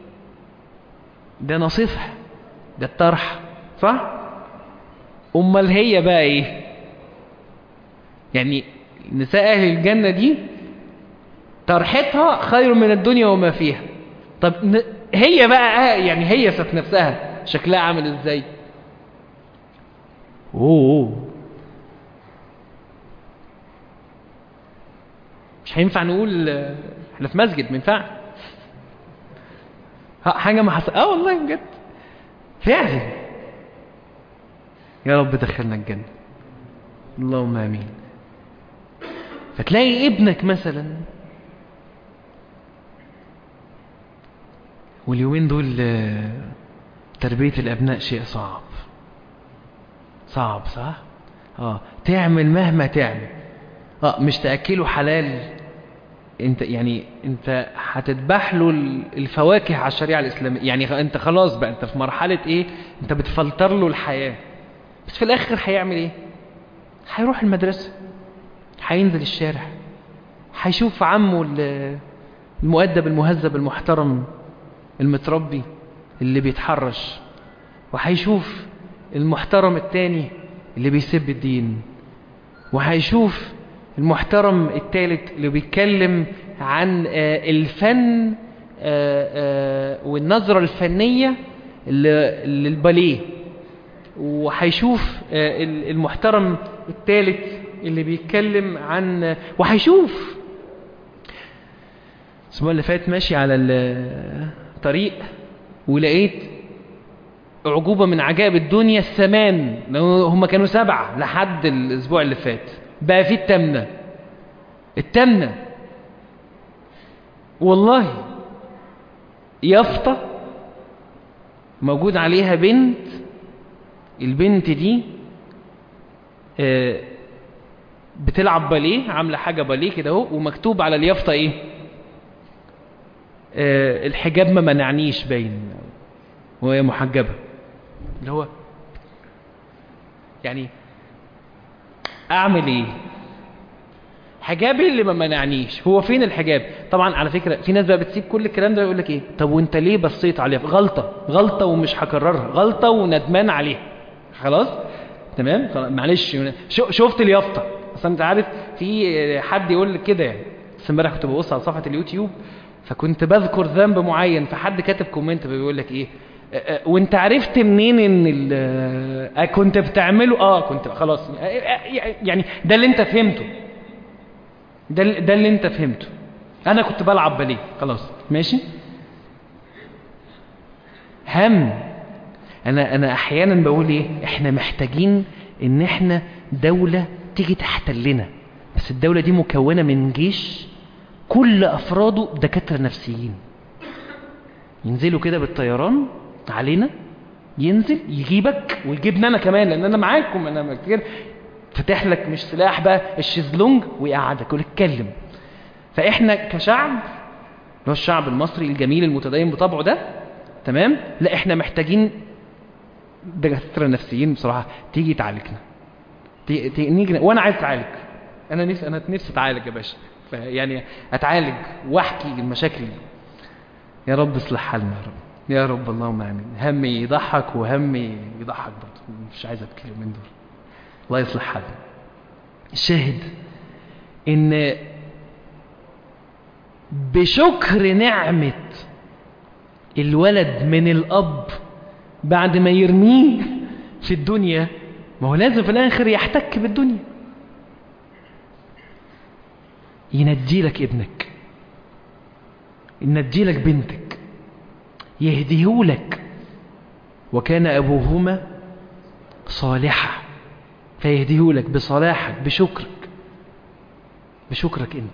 ده نصيفها، ده الطرح، صح؟ امال هي بقى ايه؟ يعني نساء اهل الجنة دي طرحتها خير من الدنيا وما فيها. طب هي بقى يعني هي ذات نفسها شكلها عامل ازاي؟ مش هينفع نقول احنا في مسجد، ما ينفع حاجه ما حصل. والله بجد فعلا. يا رب دخلنا الجنه، اللهم امين. فتلاقي ابنك مثلا، واليومين دول تربيه الابناء شيء صعب صح؟ تعمل مهما تعمل، مش تأكله حلال، انت هتذبح له الفواكه على الشريعة الإسلامية، يعني انت خلاص بقى انت في مرحلة ايه، انت بتفلتر له الحياة، بس في الاخر هيعمل ايه؟ هيروح المدرسة، هينزل الشارع، هيشوف عمه المؤدب المهذب المحترم المتربي اللي بيتحرش، وهيشوف المحترم التاني اللي بيسب الدين، وهيشوف المحترم الثالث اللي بيتكلم عن الفن والنظرة الفنية للباليه، وهيشوف المحترم الثالث اللي بيتكلم عن، وهيشوف الأسبوع اللي فات ماشي على الطريق ولقيت أعجوبة من عجائب الدنيا الثمان، هم كانوا 7 لحد الأسبوع اللي فات، بقى في التامنة والله يافطة موجود عليها بنت، البنت دي بتلعب باليه، عاملة حاجة باليه كده اهو، ومكتوب على اليافطة ايه؟ الحجاب ما منعنيش، باين وهي محجبة، اللي هو يعني اعمل ايه؟ حجابي اللي ما منعنيش، هو فين الحجاب؟ طبعا على فكرة في ناس بقى بتسيب كل الكلام ده ويقول لك ايه، طب وانت ليه بصيت عليها؟ غلطة ومش هكررها، غلطة وندمان عليها، خلاص تمام، معلش شفت اليافطة. اصلا انت عارف في حد يقول لك كده يعني، بس امبارح كنت ببص على صفحة اليوتيوب فكنت بذكر ذنب معين، فحد كاتب كومنت بيقول لك ايه، وانت عرفت منين ان كنت بتعمله؟ كنت خلاص يعني ده اللي انت فهمته، ده اللي انت فهمته، انا كنت بلعب باليه، خلاص ماشي. انا احيانا بقول ايه، احنا محتاجين ان احنا دولة تيجي تحتلنا، بس الدولة دي مكونة من جيش كل افراده دكاترة نفسيين، ينزلوا كده بالطيران علينا، ينزل يجيبك ويجيبنا انا كمان، لان انا معاكم، انا كده فتح لك مش سلاح بقى، الشيزلونج، ويقعدك ويتكلم. فاحنا كشعب، اللي هو الشعب المصري الجميل المتدين بطبعه ده، تمام، لا احنا محتاجين دكاتره نفسيين بصراحه تيجي تعالجنا، نيجي، وانا عايز اتعالج، انا نفسي اتعالج يا باشا، يعني اتعالج واحكي المشاكل. يا رب اصلح حالنا يا رب، يا رب اللهم امين. همي يضحك وهمي يضحك برضه، مش عايز اتكلم من دول، الله يصلح حالنا. الشاهد ان بشكر نعمة الولد من الاب بعد ما يرميه في الدنيا، ما هو لازم في الاخر يحتك بالدنيا، ينجيلك ابنك، ينجيلك بنتك، يهديهولك، وكان ابوهما صالحا، فيهديهولك بصلاحك، بشكرك انت.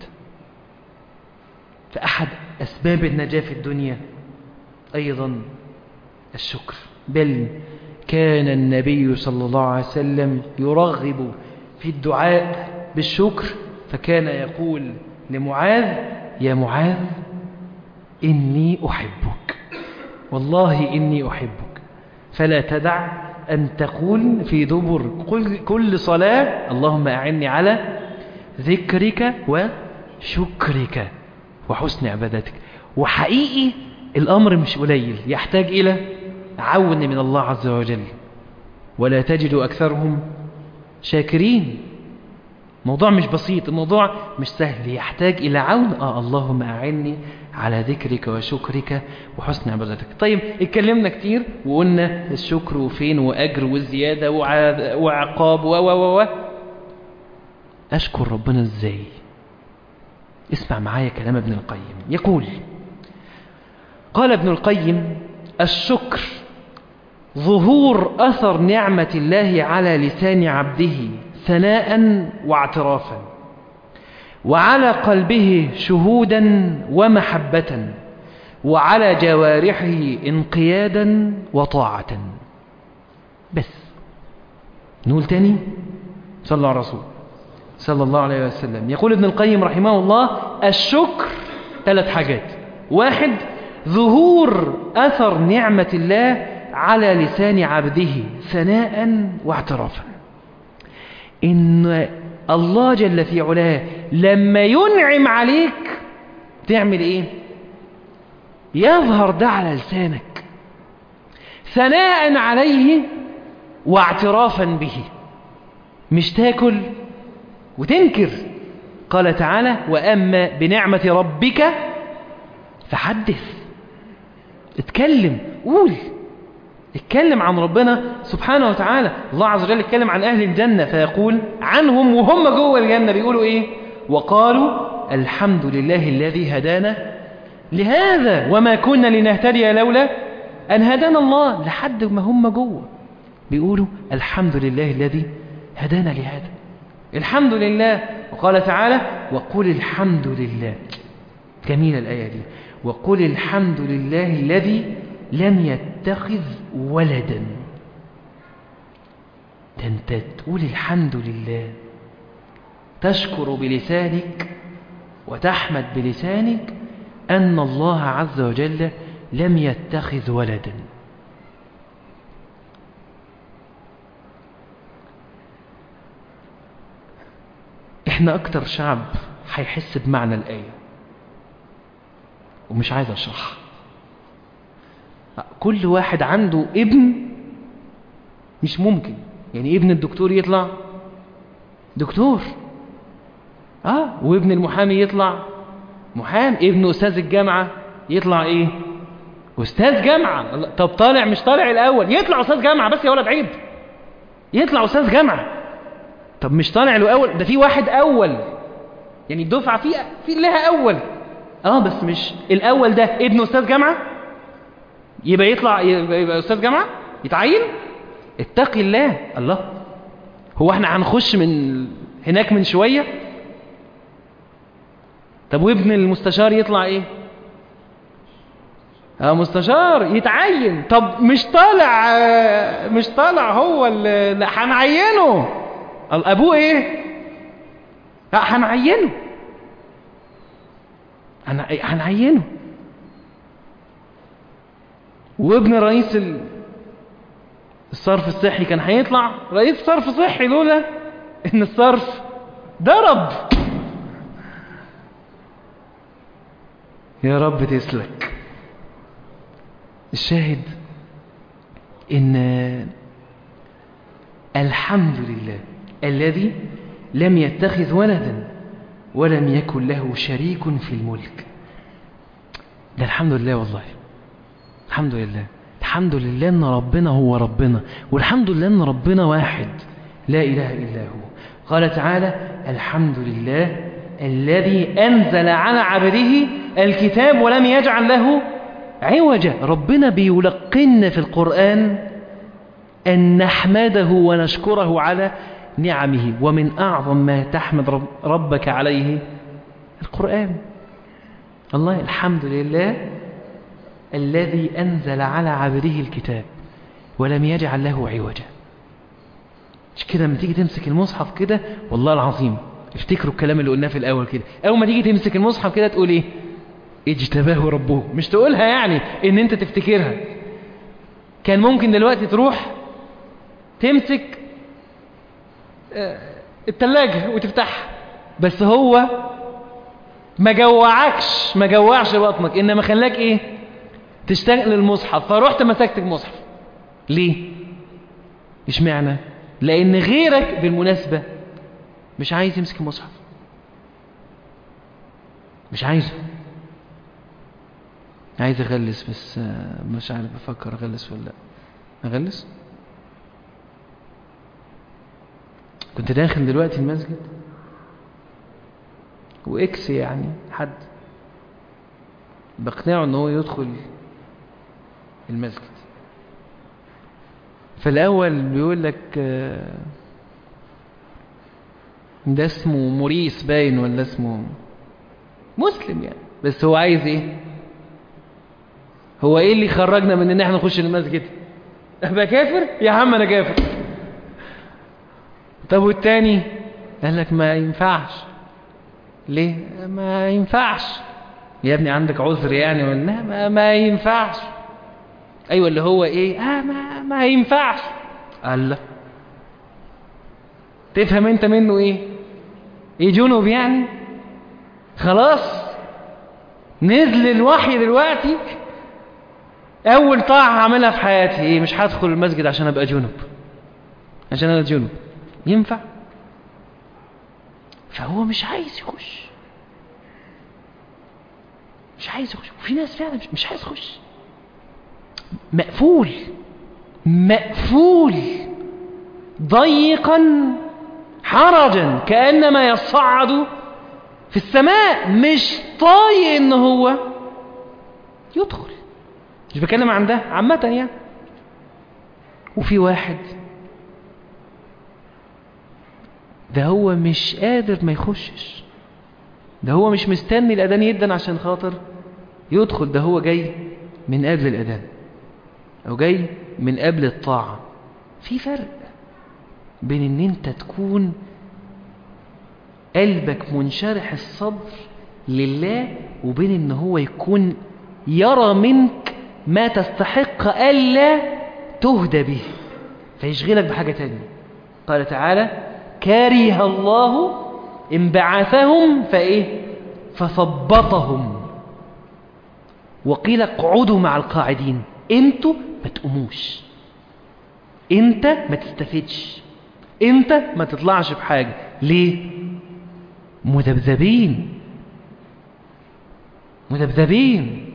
فأحد أسباب النجاة في الدنيا أيضا الشكر، بل كان النبي صلى الله عليه وسلم يرغب في الدعاء بالشكر، فكان يقول لمعاذ: يا معاذ إني أحبك، والله إني أحبك، فلا تدع أن تقول في دبر كل صلاة: اللهم أعني على ذكرك وشكرك وحسن عبادتك. وحقيقي الأمر مش قليل، يحتاج إلى عون من الله عز وجل، ولا تجد أكثرهم شاكرين. الموضوع مش بسيط، الموضوع مش سهل، يحتاج إلى عون. اللهم أعني على ذكرك وشكرك وحسن عبادتك. طيب اتكلمنا كتير وقلنا الشكر وفين وأجر وزيادة وعقاب أشكر ربنا إزاي؟ اسمع معايا كلام ابن القيم، يقول: قال ابن القيم: الشكر ظهور أثر نعمة الله على لسان عبده ثناء واعترافا، وعلى قلبه شهودا ومحبة، وعلى جوارحه انقيادا وطاعة. بس نقول تاني، صلى على الرسول صلى الله عليه وسلم. يقول ابن القيم رحمه الله: الشكر 3 حاجات. 1، ظهور أثر نعمة الله على لسان عبده ثناء واعترافا، إن الله جل في علاه لما ينعم عليك تعمل إيه؟ يظهر ده على لسانك ثناء عليه واعترافا به. مش تاكل وتنكر. قال تعالى وأما بنعمة ربك فحدث. اتكلم، قول، اتكلم عن ربنا سبحانه وتعالى. الله عز وجل اتكلم عن أهل الجنة فيقول عنهم وهم جوه الجنة بيقولوا إيه؟ وقالوا الحمد لله الذي هدانا لهذا وما كنا لنهتدي لولا أن هدانا الله. لحد ما هم جوه بيقولوا الحمد لله الذي هدانا لهذا، الحمد لله. وقال تعالى وقل الحمد لله. جميلة الآية دي، وقل الحمد لله الذي لم يتخذ ولدا. أنت تقول الحمد لله، تشكر بلسانك وتحمد بلسانك أن الله عز وجل لم يتخذ ولدا. احنا اكتر شعب هيحس بمعنى الآية ومش عايز اشرح. كل واحد عنده ابن مش ممكن، يعني ابن الدكتور يطلع دكتور، وابن المحامي يطلع محامي، ابن أستاذ الجامعة يطلع ايه؟ أستاذ جامعة. طب طالع مش طالع الأول يطلع أستاذ جامعة، بس يا ولد عيب يطلع أستاذ جامعة. طب مش طالع الأول، ده في واحد أول، يعني الدفعة في لها أول، بس مش الأول ده ابن أستاذ جامعة يبقى يطلع يبقى أستاذ جامعة يتعين. اتقي الله. الله، هو احنا هنخش من هناك من شوية؟ طب وابن المستشار يطلع ايه؟ مستشار يتعين. طب مش طالع هو اللي هنعينه. ابوه ايه؟ هنعينه. وابن رئيس الصرف الصحي كان هيطلع رئيس صرف صحي لولا ان الصرف ضرب. يا رب تسلك. الشاهد ان الحمد لله الذي لم يتخذ ولدا ولم يكن له شريك في الملك. ده الحمد لله، والله الحمد لله. الحمد لله ان ربنا هو ربنا، والحمد لله ان ربنا واحد لا اله الا هو. قال تعالى الحمد لله الذي انزل على عبده الكتاب ولم يجعل له عوجا. ربنا بيلقن في القرآن أن نحمده ونشكره على نعمه، ومن أعظم ما تحمد ربك عليه القرآن. الله الحمد لله الذي أنزل على عبده الكتاب ولم يجعل له عوجا. مش كده لما تيجي تمسك المصحف كده، والله العظيم افتكروا الكلام اللي قلناه في الأول كده، أول ما تيجي تمسك المصحف كده تقول إيه؟ اجتباه ربه. مش تقولها يعني إن أنت تفتكرها. كان ممكن دلوقتي تروح تمسك التلاجة وتفتحها، بس هو ما جوعش بطنك، إنما خلاك إيه؟ تشتغل المصحف. فروحت مسكت المصحف. ليه؟ إيش معنى؟ لأن غيرك بالمناسبة مش عايز يمسك المصحف، مش عايز أغلس، بس مش عارف بفكر أغلس ولا لا. أغلس. كنت داخل دلوقتي المسجد وإكس يعني حد بقنعه إن هو يدخل المسجد. فالأول بيقول لك ده اسمه موريس باين ولا اسمه مسلم يعني، بس هو عايز ايه؟ هو ايه اللي خرجنا من ان احنا نخش المسجد؟ ابقى كافر؟ يا عم انا كافر. طب والتاني قال لك ما ينفعش. ليه؟ ما ينفعش يا ابني، عندك عذر يعني ولا ما ينفعش؟ ايوه اللي هو ايه؟ ما ينفعش. قال لا، تفهم انت منه ايه جنوب يعني؟ خلاص نزل الوحي دلوقتي، اول طاعة هعملها في حياتي ايه؟ مش هدخل المسجد عشان ابقى جنوب، عشان انا جنوب. ينفع؟ فهو مش عايز يخش، وفي ناس فعلا مش عايز يخش، مقفول ضيقا حرجا كأنما يصعد في السماء، مش طايق ان هو يدخل. مش بكلم عن ده عامة يعني. وفي واحد ده هو مش قادر ما يخشش، ده هو مش مستني الأذان يدن عشان خاطر يدخل، ده هو جاي من قبل الأذان أو جاي من قبل الطاعة. في فرق بين ان انت تكون قلبك منشرح الصدر لله، وبين ان هو يكون يرى منك ما تستحق ألا تهدى به فيشغلك بحاجة تانية. قال تعالى: كاره الله انبعاثهم فثبطهم، وقيل اقعدوا مع القاعدين. انتوا ما تقوموش، انت ما تستفدش، انت ما تطلعش بحاجة. ليه؟ مذبذبين،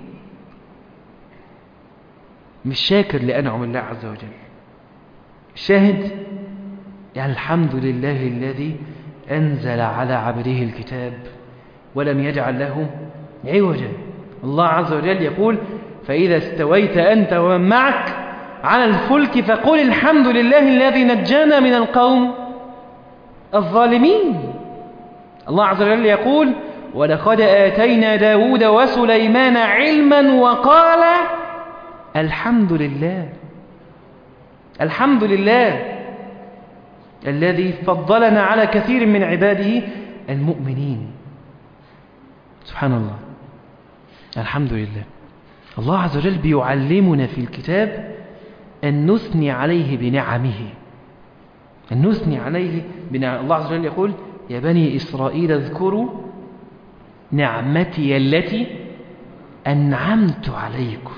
مش شاكر لأنعم الله عز وجل. شاهد يعني الحمد لله الذي أنزل على عبده الكتاب ولم يجعل له عوجا. الله عز وجل يقول: فإذا استويت أنت ومن معك على الفلك فقل الحمد لله الذي نجانا من القوم الظالمين. الله عز وجل يقول: ولقد آتينا داود وسليمان علما وقال الحمد لله الذي فضلنا على كثير من عباده المؤمنين. سبحان الله، الحمد لله. الله عز وجل بيعلمنا في الكتاب أن نثني عليه بنعمه، الله عز وجل يقول: يا بني إسرائيل اذكروا نعمتي التي أنعمت عليكم.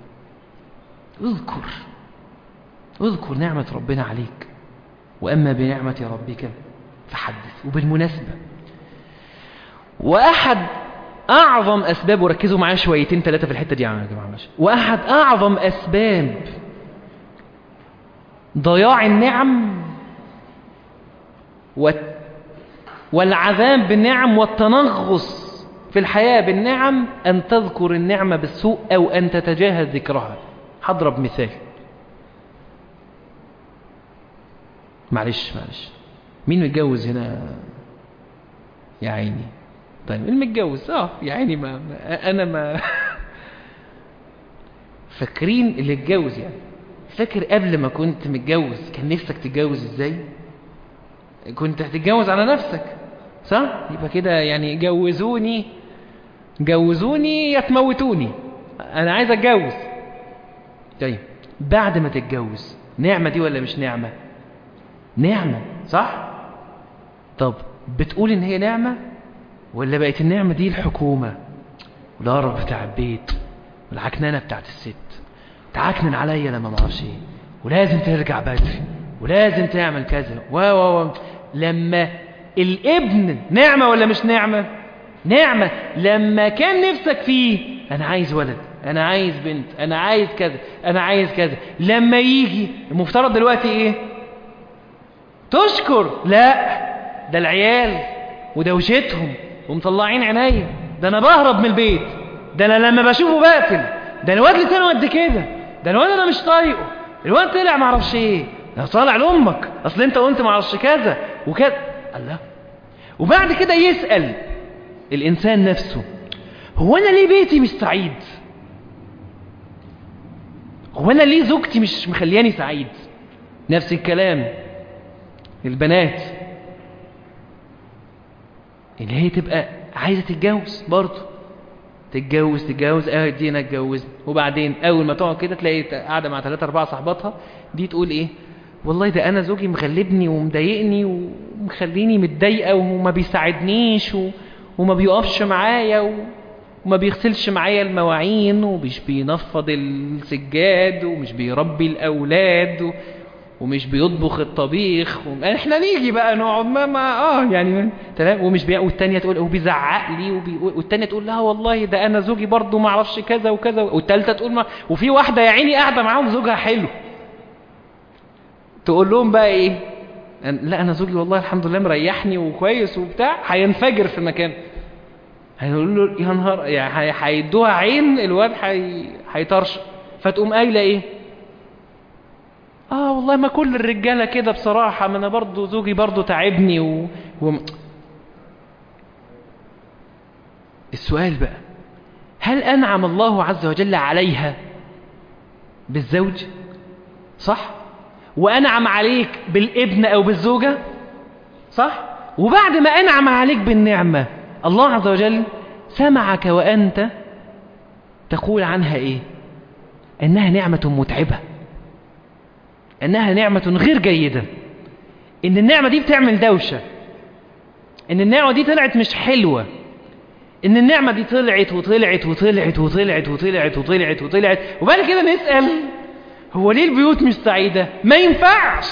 اذكر نعمة ربنا عليك، وأما بنعمة ربك فحدث. وبالمناسبة، وأحد أعظم أسباب، وركزوا معايا شويتين ثلاثة في الحتة دي يا جماعة ماشي، وأحد أعظم أسباب ضياع النعم والعذاب بالنعم والتنغص في الحياة بالنعم أن تذكر النعمة بالسوء أو أن تتجاهل ذكرها. هضرب مثال. معلش مين متجوز هنا يا عيني؟ طيب المتجوز يا عيني، ما فاكرين اللي اتجوز يعني، فاكر قبل ما كنت متجوز كان نفسك تتجوز ازاي؟ كنت هتتجوز على نفسك صح؟ يبقى كده يعني جوزوني يا تموتوني، انا عايز اتجوز. طيب بعد ما تتجوز، نعمة دي ولا مش نعمة؟ نعمة صح؟ طب بتقول ان هي نعمة، ولا بقت النعمة دي الحكومة والقرف بتاع البيت والعكنانة بتاعت الست، تعكنن عليا لما معرفش ايه، ولازم ترجع بدري، ولازم تعمل كذا لما الابن نعمة ولا مش نعمة؟ نعمة. لما كان نفسك فيه، انا عايز ولد، انا عايز بنت، انا عايز كذا، انا عايز كذا، لما يجي المفترض دلوقتي ايه؟ تشكر. لا، ده العيال ودوشتهم ومطلعين عينيا، ده انا بهرب من البيت، ده انا لما بشوفه بقتل، ده الواد لسانه قد كده، ده الواد انا مش طايقه، الواد طلع معرفش ايه، ده طالع لامك، اصل انت قلت معرفش كذا وكذا. الله. وبعد كده يسأل الانسان نفسه: هو انا ليه بيتي مش سعيد؟ هو انا ليه زوجتي مش مخلياني سعيد؟ نفس الكلام البنات اللي هي تبقى عايزة تتجوز برضه، تتجوز دينا اتجوزنا، وبعدين اول ما تقعد كده تلاقي قاعدة مع 3-4 صاحباتها، دي تقول ايه؟ والله ده انا زوجي مغلبني ومضايقني ومخليني متضايقة وما بيساعدنيش وما بيقفش معايا وما بيغسلش معايا المواعين ومش بينفض السجاد ومش بيربي الاولاد ومش بيطبخ الطبيخ احنا نيجي بقى نقعد يعني تمام، ومش والتانية تقول هو بيزعق لي والتانية تقول لا والله ده انا زوجي برضو ما اعرفش كذا وكذا، والتالتة تقول وفي واحدة يا عيني قاعدة معاهم زوجها حلو، تقول لهم بقى ايه؟ لا انا زوجي والله الحمد لله مريحني وكويس وبتاع، هينفجر في مكان، هيقول له يا نهار، يعني هيدوها عين الواد هيطرش، فتقوم قايله ايه؟ والله ما كل الرجاله كده بصراحه، ما انا برضو زوجي برضو تعبني السؤال بقى، هل انعم الله عز وجل عليها بالزوج؟ صح؟ وانعم عليك بالابن او بالزوجه؟ صح؟ وبعد ما انعم عليك بالنعمه الله عز وجل سمعك وانت تقول عنها ايه؟ انها نعمه متعبه، انها نعمه غير جيده، ان النعمه دي بتعمل دوشه، ان النعمه دي طلعت مش حلوه، ان النعمه دي طلعت وطلعت وطلعت وطلعت وطلعت وطلعت وطلعت، وبعد كده نسال هو ليه البيوت مش سعيده؟ ما ينفعش،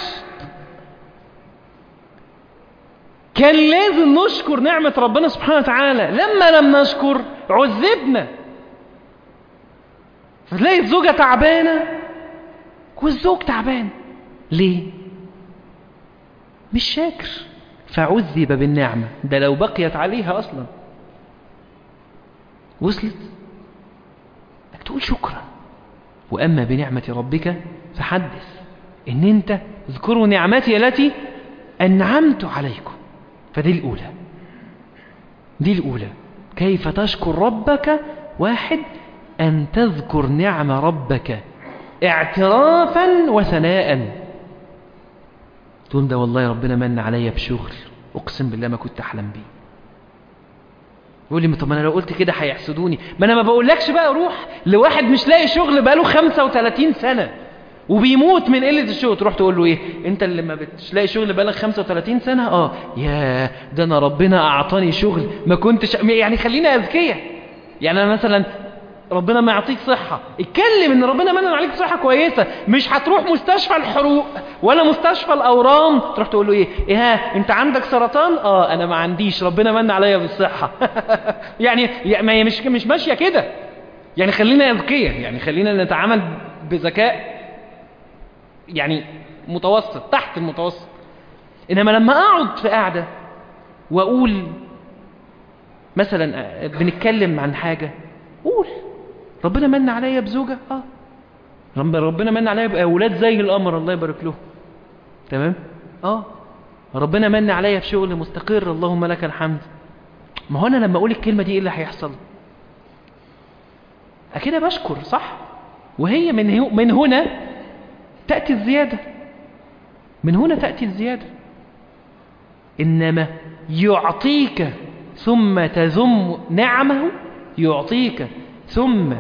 كان لازم نشكر نعمه ربنا سبحانه وتعالى، لما لم نشكر عذبنا. فتلاقي الزوجه تعبانه والزوج تعبان، ليه؟ مش شاكر فعذب بالنعمه، ده لو بقيت عليها اصلا. وصلت؟ انك تقول شكرا. واما بنعمه ربك فحدث، ان انت اذكروا نعمتي التي انعمت عليكم. فدي الاولى، دي الاولى، كيف تشكر ربك. واحد، ان تذكر نعم ربك اعترافا وثناء، تقول ده والله ربنا من عليا بشغل اقسم بالله ما كنت احلم بيه. يقول لي طب انا لو قلت كده هيحسدوني. ما انا ما بقولكش بقى روح لواحد مش لاقي شغل بقاله 35 سنه وبيموت من قله الشغل، تروح تقول له ايه؟ انت اللي ما بتلاقي شغل بقالك 35 سنه؟ يا ده انا ربنا اعطاني شغل ما كنتش، يعني خلينا اذكياء. يعني انا مثلا ربنا ما يعطيك صحة، اتكلم ان ربنا منن عليك صحة كويسة، مش هتروح مستشفى الحروق ولا مستشفى الاورام تروح تقول له ايه انت عندك سرطان؟ انا ما عنديش، ربنا من عليا بالصحة. يعني ما هي مش ماشية كده. يعني خلينا اذكياء، يعني خلينا نتعامل بذكاء يعني متوسط، تحت المتوسط. انما لما اقعد في قاعدة واقول مثلا بنتكلم عن حاجة، قول ربنا من عليا بزوجة، ربنا من عليا بأولاد زي القمر الله يبارك له، تمام، ربنا من عليا بشغل مستقر اللهم لك الحمد. ما هو انا لما اقول الكلمة دي ايه اللي هيحصل؟ اكيد بشكر، صح؟ وهي من هنا تأتي الزيادة، من هنا تأتي الزيادة. انما يعطيك ثم تذم نعمه، يعطيك ثم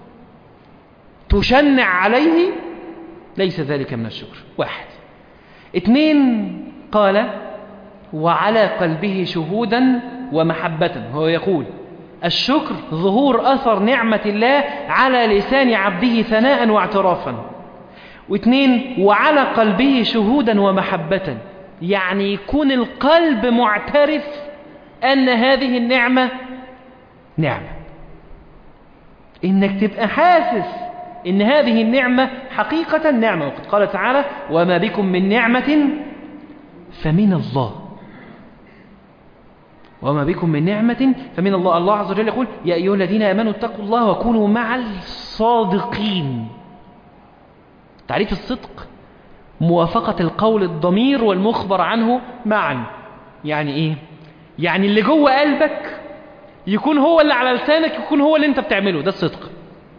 تشنع عليه، ليس ذلك من الشكر. واحد. اثنين، قال وعلى قلبه شهودا ومحبة. هو يقول الشكر ظهور أثر نعمة الله على لسان عبده ثناء واعترافا. واثنين، وعلى قلبه شهودا ومحبة، يعني يكون القلب معترف أن هذه النعمة نعمة، إنك تبقى حاسس إن هذه النعمة حقيقة نعمة. وقد قال تعالى وما بكم من نعمة فمن الله، وما بكم من نعمة فمن الله. الله عز وجل يقول يا أيها الذين آمنوا اتقوا الله وكونوا مع الصادقين. تعريف الصدق موافقة القول الضمير والمخبر عنه معا. يعني إيه؟ يعني اللي جوه قلبك يكون هو اللي على لسانك، يكون هو اللي انت بتعمله، ده الصدق.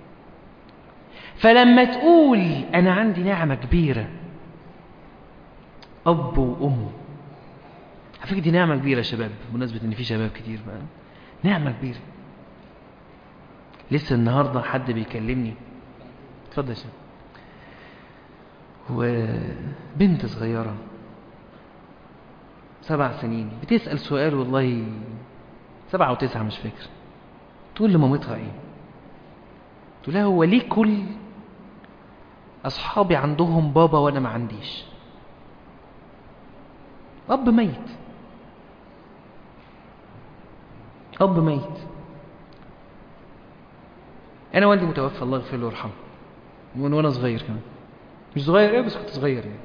فلما تقول أنا عندي نعمة كبيرة، أب وأم، على فكرة دي نعمة كبيرة يا شباب، بمناسبة إن في شباب كتير بقى، نعمة كبيرة. لسه النهاردة حد بيكلمني، اتفضل يا شباب، وبنت صغيرة 7 سنين بتسأل سؤال، والله 7 أو 9 مش فاكر، تقول لمامتها ايه؟ تقول لها هو ليه كل أصحابي عندهم بابا وأنا ما عنديش؟ أب ميت، أب ميت. أنا والدي متوفى الله يغفر له ويرحمه من وأنا صغير كمان، مش صغير إيه بس كنت صغير يعني.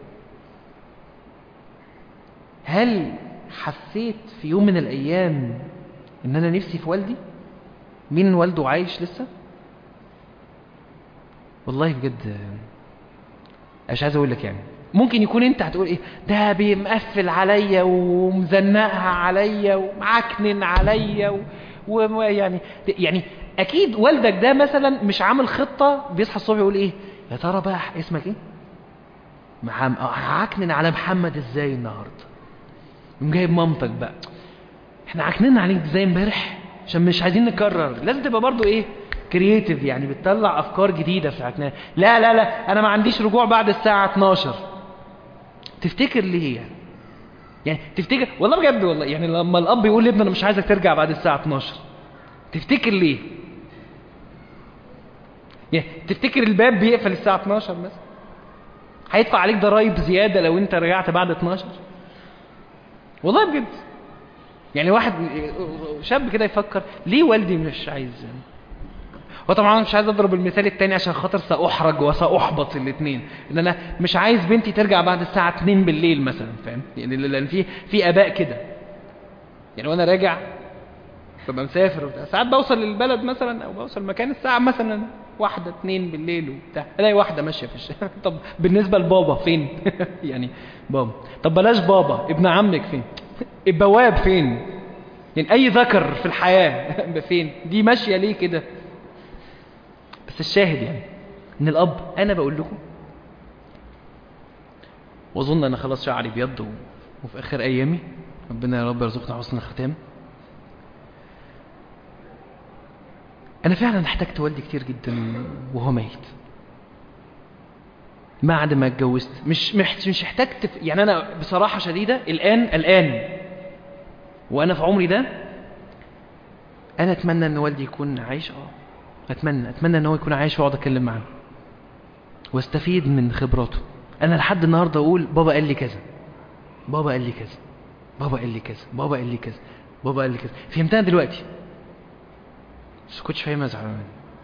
هل حسيت في يوم من الأيام إن أنا نفسي في والدي؟ مين والده عايش لسه؟ والله بجد مش عايز أقول لك يعني. ممكن يكون أنت هتقول إيه ده بيمقفل عليا ومزنقها عليا ومعكنن عليا ويعني يعني أكيد والدك ده مثلا مش عامل خطة بيصحى الصبح يقول إيه يا ترى بقى اسمك إيه؟ عكنن على محمد إزاي النهاردة؟ جايب مامتك بقى احنا عكننا عليك ازاي امبارح عشان مش عايزين نكرر. لازم تبقى برضو ايه كرييتيف يعني، بتطلع افكار جديده في عكننا. لا لا لا انا ما عنديش رجوع بعد الساعه 12. تفتكر ليه يعني تفتكر والله بجد والله يعني لما الاب يقول لابنه انا مش عايزك ترجع بعد الساعه 12 تفتكر ليه؟ يعني تفتكر الباب بيقفل الساعه 12 مثلا؟ هيدفع عليك ضرايب زياده لو انت رجعت بعد 12؟ والله بجد يعني واحد شاب كده يفكر ليه والدي مش عايز. وطبعا مش عايز اضرب المثال التاني عشان خاطر سأحرج وسأحبط الاثنين، ان انا مش عايز بنتي ترجع بعد الساعة 2 بالليل مثلا، فاهم يعني؟ لان في اباء كده يعني، وانا راجع ببقى مسافر ساعات بوصل للبلد مثلا او بوصل مكان الساعة مثلا 1 2 بالليل وبتاع، الاقي واحدة ماشية في الشارع. طب بالنسبة لبابا فين؟ يعني بابا، طب بلاش بابا، ابن عمك فين؟ البواب فين؟ يعني اي ذكر في الحياة فين؟ دي ماشية ليه كده؟ بس الشاهد يعني ان الاب، انا بقول لكم واظن انا خلاص شعري بيض وفي اخر ايامي، ربنا يا رب يرزقنا حسن الختام. انا فعلا احتجت والدي كتير جدا وهو ميت بعد ما اتجوزت. مش احتجت يعني انا بصراحه شديده الان وانا في عمري ده انا اتمنى ان والدي يكون عايش. اتمنى ان هو يكون عايش واقعد اتكلم معاه واستفيد من خبراته. انا لحد النهارده اقول بابا قال لي كذا، بابا قال لي كذا، بابا قال لي كذا، بابا قال لي كذا، بابا قال لي كذا. فهمتها دلوقتي بس كنتش فاهمها زمان.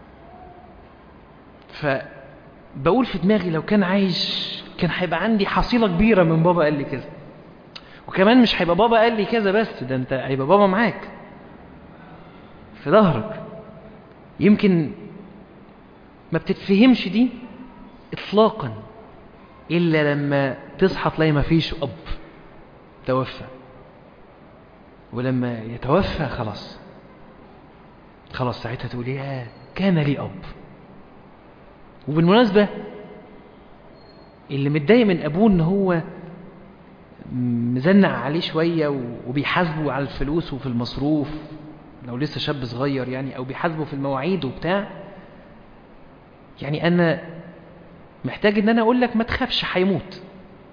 فبقول في دماغي لو كان عايش كان هيبقى عندي حصيلة كبيرة من بابا قال لي كذا. وكمان مش هيبقى بابا قال لي كذا بس، ده انت هيبقى بابا معاك في ظهرك. يمكن ما بتتفهمش دي اطلاقا الا لما تصحى تلاقي ما فيش اب توفى. ولما يتوفى خلاص ساعتها تقول يا كان لي اب. وبالمناسبة اللي متضايق من ابوه ان هو مزنق عليه شوية وبيحاسبه على الفلوس وفي المصروف لو لسه شاب صغير يعني، او بيحاسبه في المواعيد وبتاع، يعني انا محتاج ان انا اقول لك ما تخافش هيموت.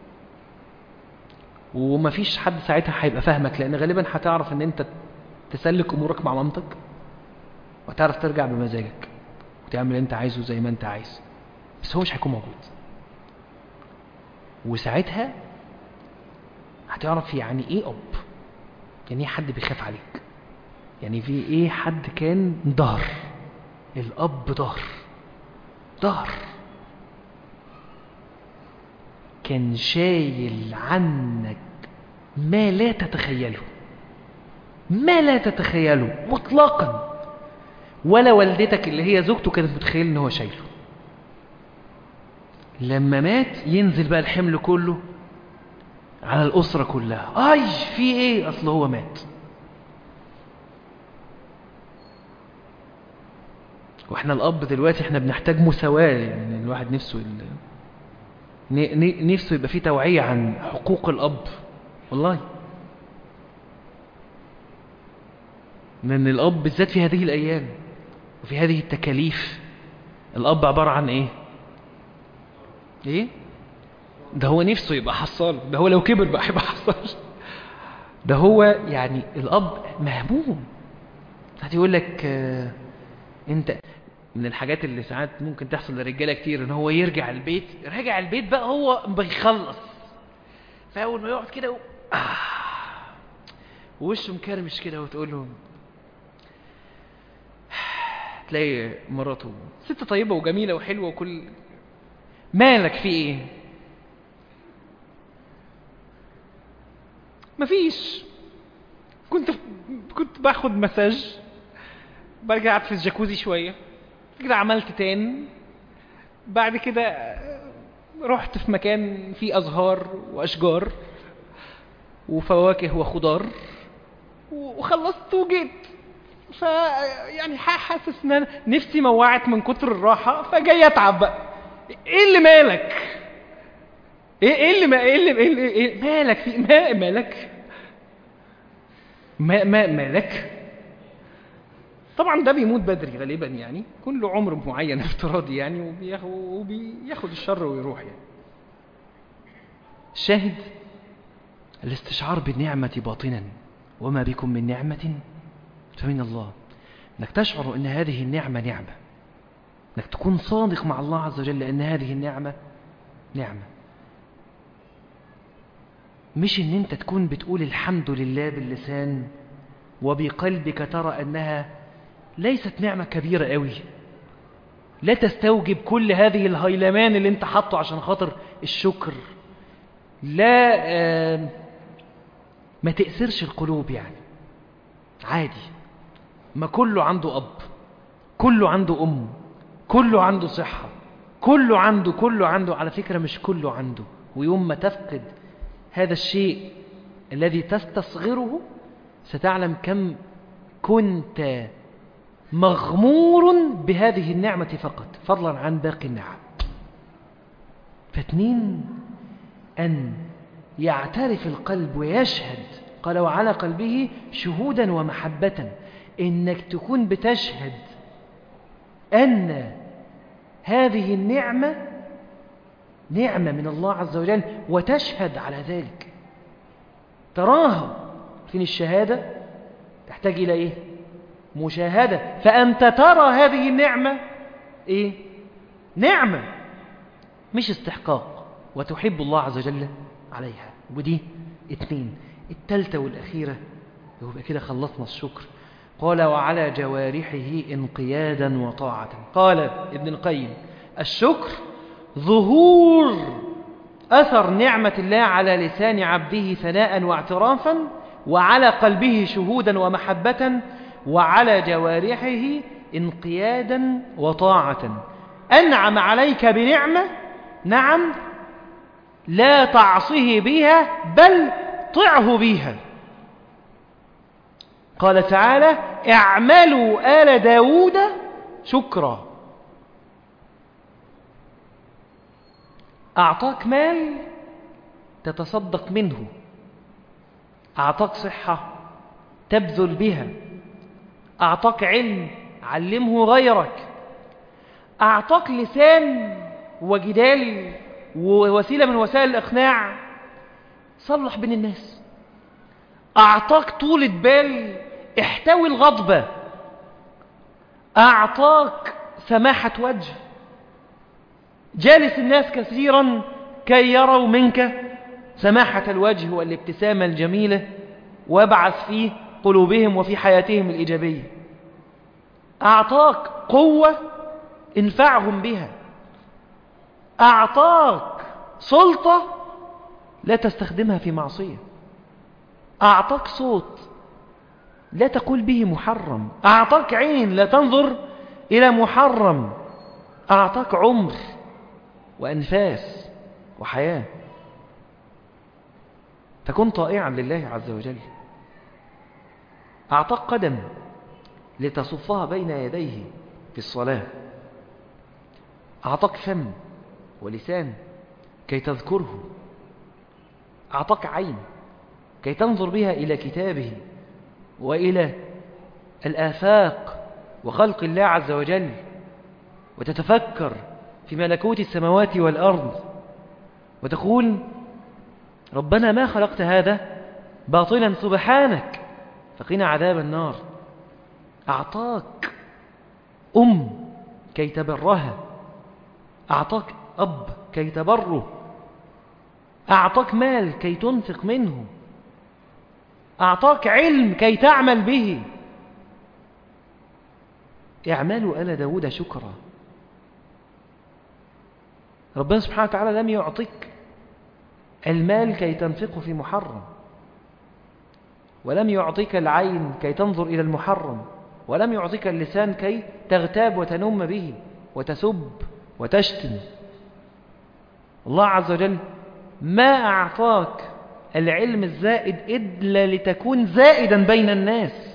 ومفيش حد ساعتها هيبقى فاهمك، لان غالبا هتعرف ان انت تسلك امورك مع مامتك وتعرف ترجع بمزاجك وتعمل اللي انت عايزه زي ما انت عايز، بس هو مش هيكون موجود. وساعتها هتعرف يعني ايه اب، يعني ايه حد بيخاف عليك، يعني في ايه حد كان ظهر. الاب ظهر كان شايل عنك ما لا تتخيله مطلقا. ولا والدتك اللي هي زوجته كانت متخيل ان هو شايله. لما مات ينزل بقى الحمل كله على الأسرة كلها. في ايه؟ اصل هو مات. واحنا الاب دلوقتي احنا بنحتاج مساواة، يعني الواحد نفسه يبقى فيه توعية عن حقوق الاب والله. لان الاب بالذات في هذه الايام وفي هذه التكاليف، الاب عبارة عن ايه؟ ده هو نفسه يبقى حصال، ده هو لو كبر بقى هيبقى حصال. ده هو يعني الاب مهموم. يقول لك انت من الحاجات اللي ساعات ممكن تحصل للرجاله كتير ان هو راجع البيت بقى هو بيخلص، فاول ما يقعد كده ووشه مكرمش كده، وتقول له، تلاقي مراته ست طيبة وجميلة وحلوة وكل، مالك في ايه؟ مفيش، كنت باخد مساج، بعد كده قعدت في الجاكوزي شوية، كده عملت تان، بعد كده رحت في مكان فيه أزهار وأشجار وفواكه وخضار، وخلصت وجيت. يعني حاسس ان انا نفسي موعت من كتر الراحة، فجاي اتعب بقى. ايه اللي مالك؟ ايه اللي مالك في مالك؟ مالك؟ طبعا ده بيموت بدري غالبا، يعني كل عمر معين افتراضي يعني، وبياخد الشر ويروح يعني. الشاهد الاستشعار بالنعمة باطنا، وما بكم من نعمة فمن الله. انك تشعر ان هذه النعمة نعمة، انك تكون صادق مع الله عز وجل ان هذه النعمة نعمة، مش ان انت تكون بتقول الحمد لله باللسان وبقلبك ترى انها ليست نعمة كبيرة قوي، لا تستوجب كل هذه الهيلمان اللي انت حاطه عشان خاطر الشكر. لا ما تأثرش القلوب يعني، عادي. ما كله عنده أب، كله عنده أم، كله عنده صحة، كله عنده. على فكرة مش كله عنده، ويوم ما تفقد هذا الشيء الذي تستصغره ستعلم كم كنت مغمور بهذه النعمة فقط، فضلا عن باقي النعم. فاثنين، أن يعترف القلب ويشهد، قال وعلى قلبه شهودا ومحبة، إنك تكون بتشهد أن هذه النعمة نعمة من الله عز وجل، وتشهد على ذلك، تراها. فين الشهادة؟ تحتاج إلى إيه؟ مشاهدة. فأنت ترى هذه النعمة إيه؟ نعمة مش استحقاق، وتحب الله عز وجل عليها. ودي اثنين. الثالثة والأخيرة، يبقى كده خلصنا الشكر. قال وعلى جوارحه انقيادا وطاعة. قال ابن القيم الشكر ظهور أثر نعمة الله على لسان عبده ثناء واعترافا، وعلى قلبه شهودا ومحبة، وعلى جوارحه انقيادا وطاعة. أنعم عليك بنعمة، نعم، لا تعصه بها بل طعه بها. قال تعالى اعملوا آل داود شكرا. أعطاك مال تتصدق منه، أعطاك صحة تبذل بها، أعطاك علم علمه غيرك، أعطاك لسان وجدال ووسيلة من وسائل الإقناع صلح بين الناس، أعطاك طولة بال احتوي الغضبة، أعطاك سماحة وجه جالس الناس كثيرا كي يروا منك سماحة الوجه والابتسامة الجميلة، وابعث في قلوبهم وفي حياتهم الإيجابية. أعطاك قوة انفعهم بها، أعطاك سلطة لا تستخدمها في معصية، أعطاك صوت لا تقول به محرم، أعطاك عين لا تنظر إلى محرم، أعطاك عمر وأنفاس وحياة، فكن طائعا لله عز وجل. أعطاك قدم لتصفها بين يديه في الصلاة، أعطاك فم ولسان كي تذكره، أعطاك عين كي تنظر بها إلى كتابه وإلى الآفاق وخلق الله عز وجل، وتتفكر في ملكوت السماوات والأرض، وتقول ربنا ما خلقت هذا باطلا سبحانك فقنا عذاب النار. أعطاك كي تبرها، أعطاك أب كي تبره، أعطاك مال كي تنفق منه، أعطاك علم كي تعمل به. اعملوا آل داود شكرا. ربنا سبحانه وتعالى لم يعطيك المال كي تنفقه في محرم، ولم يعطيك العين كي تنظر إلى المحرم، ولم يعطيك اللسان كي تغتاب وتنم به وتسب وتشتم. الله عز وجل ما أعطاك العلم الزائد إلا لتكون زائدا بين الناس.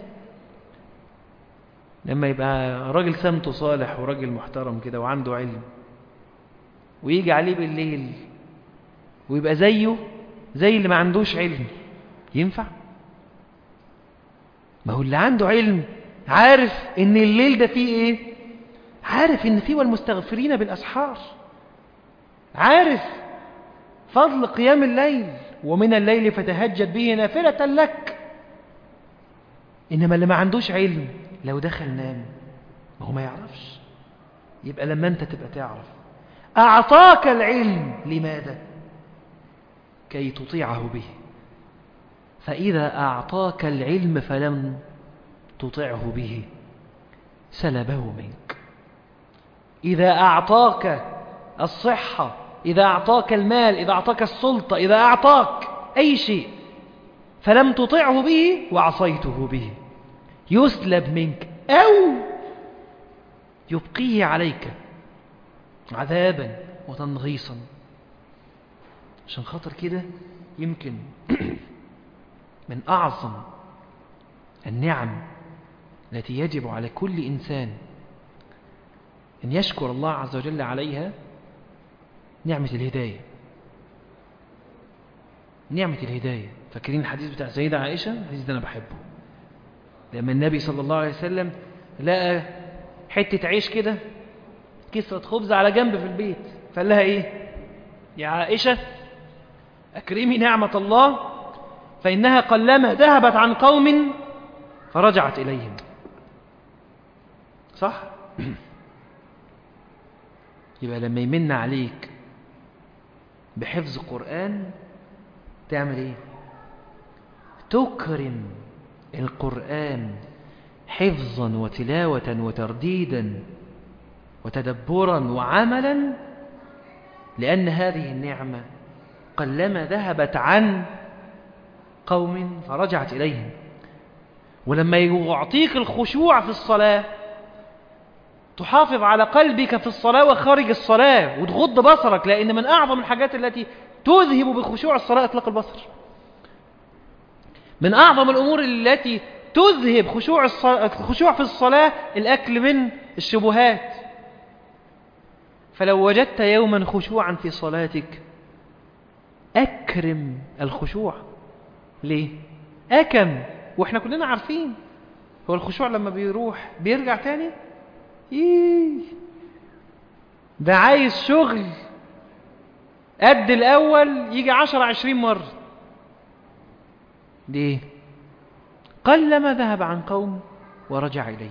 لما يبقى راجل سمته صالح وراجل محترم كده وعنده علم، ويجي عليه بالليل ويبقى زيه زي اللي ما عندوش علم، ينفع؟ ما هو اللي عنده علم عارف ان الليل ده فيه ايه، عارف ان فيه والمستغفرين بالأسحار، عارف فضل قيام الليل، ومن الليل فتهجد به نافلة لك. إنما اللي ما عندوش علم لو دخل نام ما هو ما يعرفش. يبقى لما أنت تبقى تعرف أعطاك العلم لماذا؟ كي تطيعه به. فإذا أعطاك العلم فلم تطيعه به سلبه منك. إذا أعطاك الصحة، إذا أعطاك المال، إذا أعطاك السلطة، إذا أعطاك أي شيء فلم تطعه به وعصيته به يسلب منك أو يبقيه عليك عذابا وتنغيصا. عشان خاطر كده يمكن من أعظم النعم التي يجب على كل إنسان أن يشكر الله عز وجل عليها نعمة الهداية. نعمة الهداية. فاكرين الحديث بتاع سيدة عائشة؟ الحديث ده أنا بحبه. لما النبي صلى الله عليه وسلم لقى حتة عيش كده، كسرة خبز على جنب في البيت، فقال لها إيه؟ يا عائشة أكرمي نعمة الله فإنها قلما ذهبت عن قوم فرجعت إليهم. صح؟ يبقى لما يمن عليك بحفظ قرآن تعمل ايه؟ تكرم القرآن حفظا وتلاوة وترديدا وتدبرا وعملا، لأن هذه النعمة قلما ذهبت عن قوم فرجعت إليهم. ولما يعطيك الخشوع في الصلاة تحافظ على قلبك في الصلاة وخارج الصلاة وتغض بصرك، لأن من أعظم الحاجات التي تذهب بخشوع الصلاة إطلاق البصر. من أعظم الأمور التي تذهب خشوع في الصلاة الأكل من الشبهات. فلو وجدت يوما خشوعا في صلاتك أكرم الخشوع. ليه؟ أكم، وإحنا كلنا عارفين هو الخشوع لما بيروح بيرجع تاني. ده عايز شغل قد الأول يجي 10-20 مرة. ليه؟ قلما ذهب عن قوم ورجع إليه.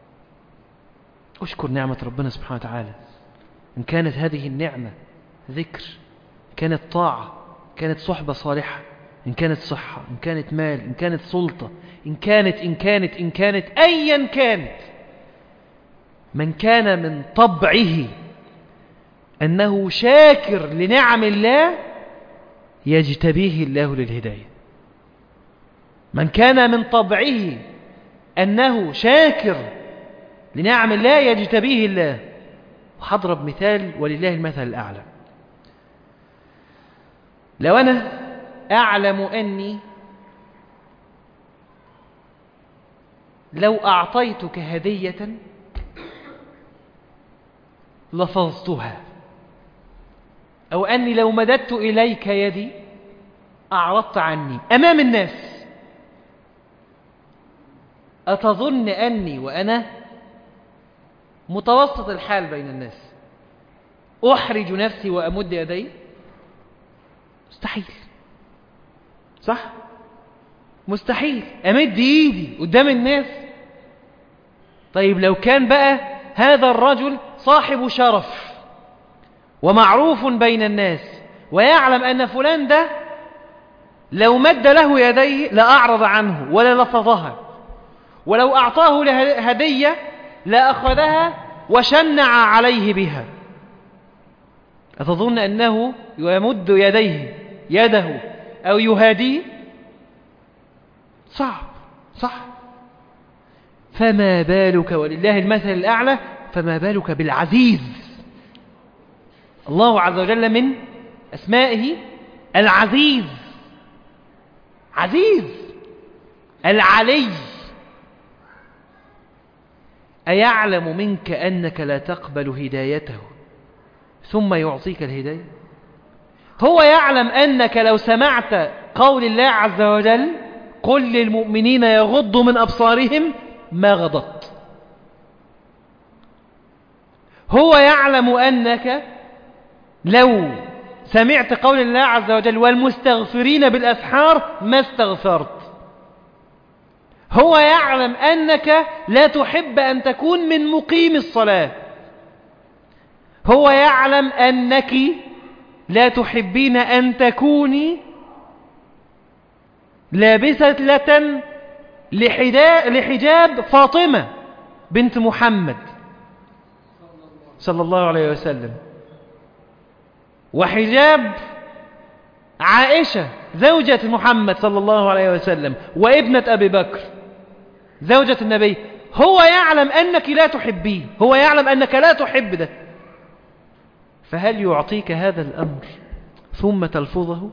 أشكر نعمة ربنا سبحانه وتعالى. إن كانت هذه النعمة ذكر، إن كانت طاعة، إن كانت صحبة صالحة، إن كانت صحة، إن كانت مال، إن كانت سلطة، إن كانت أيا كانت. من كان من طبعه أنه شاكر لنعم الله يجتبيه الله للهداية. من كان من طبعه أنه شاكر لنعم الله يجتبيه الله. وهضرب مثال ولله المثل الأعلى. لو أنا أعلم أني لو أعطيتك هدية لفظتها، أو أني لو مددت إليك يدي أعرضت عني أمام الناس، أتظن أني وأنا متوسط الحال بين الناس أحرج نفسي وأمد يدي؟ مستحيل. صح؟ مستحيل أمد إيدي قدام الناس. طيب لو كان بقى هذا الرجل صاحب شرف ومعروف بين الناس ويعلم أن فلان ده لو مد له يديه لأعرض عنه ولا لفظها، ولو أعطاه هدية لأخذها وشنع عليه بها. أتظن أنه يمد يده أو يهاديه؟ صعب، صح؟ فما بالك، ولله المثل الأعلى، فما بالك بالعزيز. الله عز وجل من أسمائه العزيز، عزيز العلي. أيعلم منك أنك لا تقبل هدايته ثم يعطيك الهداية؟ هو يعلم أنك لو سمعت قول الله عز وجل قل للمؤمنين يغضوا من أبصارهم ما غضت. هو يعلم أنك لو سمعت قول الله عز وجل والمستغفرين بالأسحار ما استغفرت. هو يعلم أنك لا تحب أن تكون من مقيم الصلاة. هو يعلم أنك لا تحبين أن تكوني لابسة لحجاب فاطمة بنت محمد صلى الله عليه وسلم، وحجاب عائشة زوجة محمد صلى الله عليه وسلم، وابنة أبي بكر زوجة النبي. هو يعلم أنك لا تحبيه، هو يعلم أنك لا تحب ده، فهل يعطيك هذا الأمر ثم تلفظه؟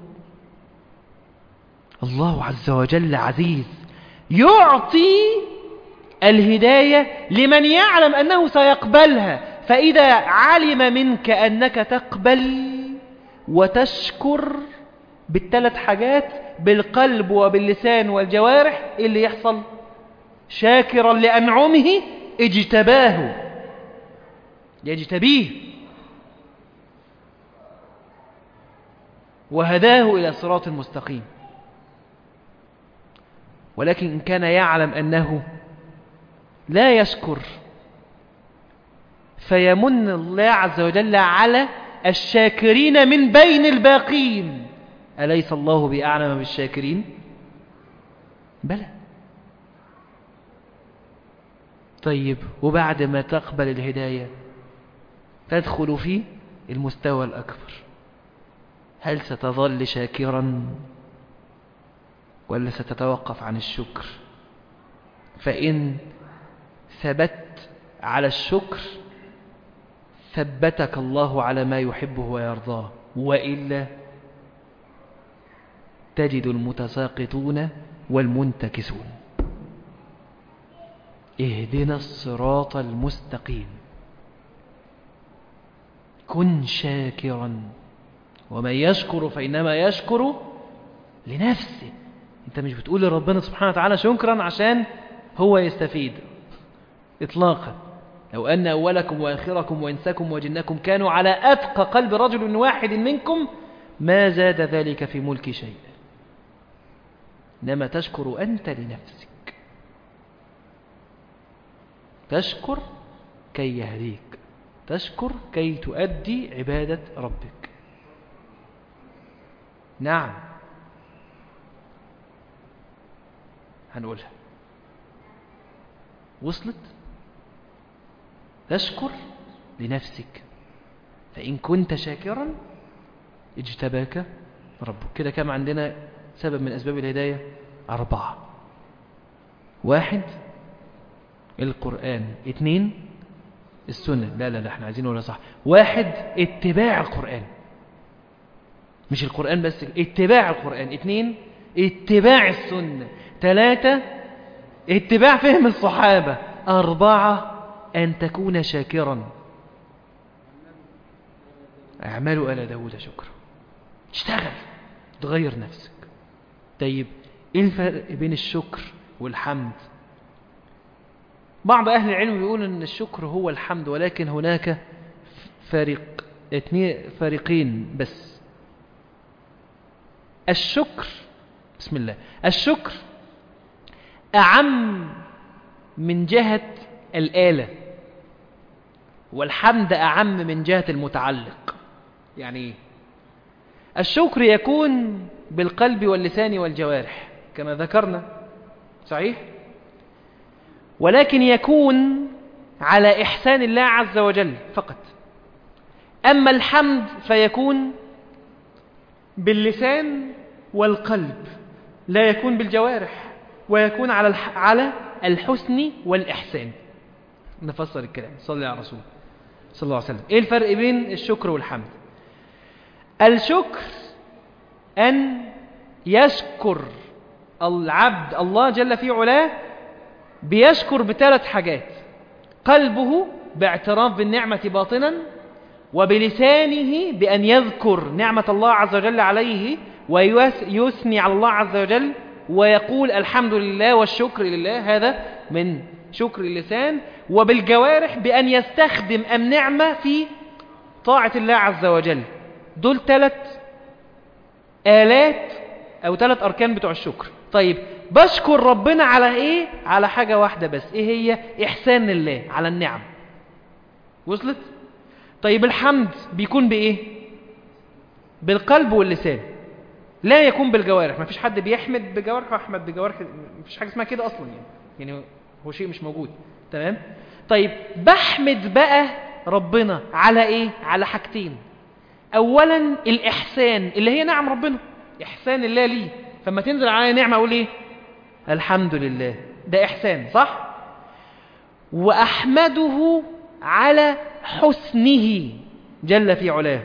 الله عز وجل عزيز، يعطي الهداية لمن يعلم أنه سيقبلها. فإذا علم منك أنك تقبل وتشكر بالثلاث حاجات، بالقلب وباللسان والجوارح، إيه اللي يحصل؟ شاكرا لأنعمه اجتباه، يجتبيه وهداه إلى صراط مستقيم. ولكن إن كان يعلم أنه لا يشكر فيمن الله عز وجل على الشاكرين من بين الباقين. أليس الله بأعلم بالشاكرين؟ بلى. طيب، وبعد ما تقبل الهداية تدخل في المستوى الأكبر، هل ستظل شاكرا ولا ستتوقف عن الشكر؟ فإن ثبت على الشكر ثبتك الله على ما يحبه ويرضاه، وإلا تجد المتساقطون والمنتكسون. اهدنا الصراط المستقيم. كن شاكرا، ومن يشكر فإنما يشكر لنفسه. انت مش بتقول لربنا سبحانه وتعالى شكرا عشان هو يستفيد إطلاقا. لو أن أولكم وآخركم وإنسكم وجنكم كانوا على أتقى قلب رجل واحد منكم ما زاد ذلك في ملك شيء. إنما تشكر أنت لنفسك، تشكر كي يهديك، تشكر كي تؤدي عبادة ربك. نعم، هنقولها. وصلت؟ تشكر لنفسك، فإن كنت شاكرا اجتباك ربك. كده كم عندنا سبب من أسباب الهداية؟ 4. 1 القرآن، 2 السنة. لا احنا عايزينه ولا صح. 1 اتباع القرآن، مش القرآن بس، اتباع القرآن. 2 اتباع السنة. 3 اتباع فهم الصحابة. 4 أن تكون شاكرا. اعملوا آل داود شكرا. اشتغل، تغير نفسك. طيب، ايه الفرق بين الشكر والحمد؟ بعض أهل العلم يقول أن الشكر هو الحمد، ولكن هناك فريقين بس. الشكر، بسم الله، الشكر أعم من جهة الآلة، والحمد أعم من جهة المتعلق. يعني إيه؟ الشكر يكون بالقلب واللسان والجوارح كما ذكرنا، صحيح؟ ولكن يكون على إحسان الله عز وجل فقط. أما الحمد فيكون باللسان والقلب، لا يكون بالجوارح، ويكون على الحسن والإحسان. نفسر الكلام. صلى على الرسول صلى الله عليه وسلم. إيه الفرق بين الشكر والحمد؟ الشكر أن يشكر العبد الله جل في علاه، بيشكر بثلاث حاجات: قلبه باعتراف بالنعمة باطنا، وبلسانه بأن يذكر نعمة الله عز وجل عليه ويثني على الله عز وجل ويقول الحمد لله والشكر لله، هذا من شكر اللسان. وبالجوارح بأن يستخدم النعمة في طاعة الله عز وجل. دول ثلاث آلات أو ثلاث أركان بتوع الشكر. طيب بشكر ربنا على إيه؟ على حاجة واحدة بس. إيه هي؟ إحسان لله على النعم. وصلت؟ طيب الحمد بيكون بإيه؟ بالقلب واللسان، لا يكون بالجوارح. ما فيش حد بيحمد بجوارح وأحمد بجوارح، ما فيش حاجة اسمها كده أصلا يعني هو شيء مش موجود. تمام؟ طيب بحمد بقى ربنا على إيه؟ على حاجتين. أولا الإحسان اللي هي نعم ربنا، إحسان الله لي. فما تنزل علي نعمة أقول إيه؟ الحمد لله. ده إحسان، صح؟ وأحمده على حسنه جل في علاه.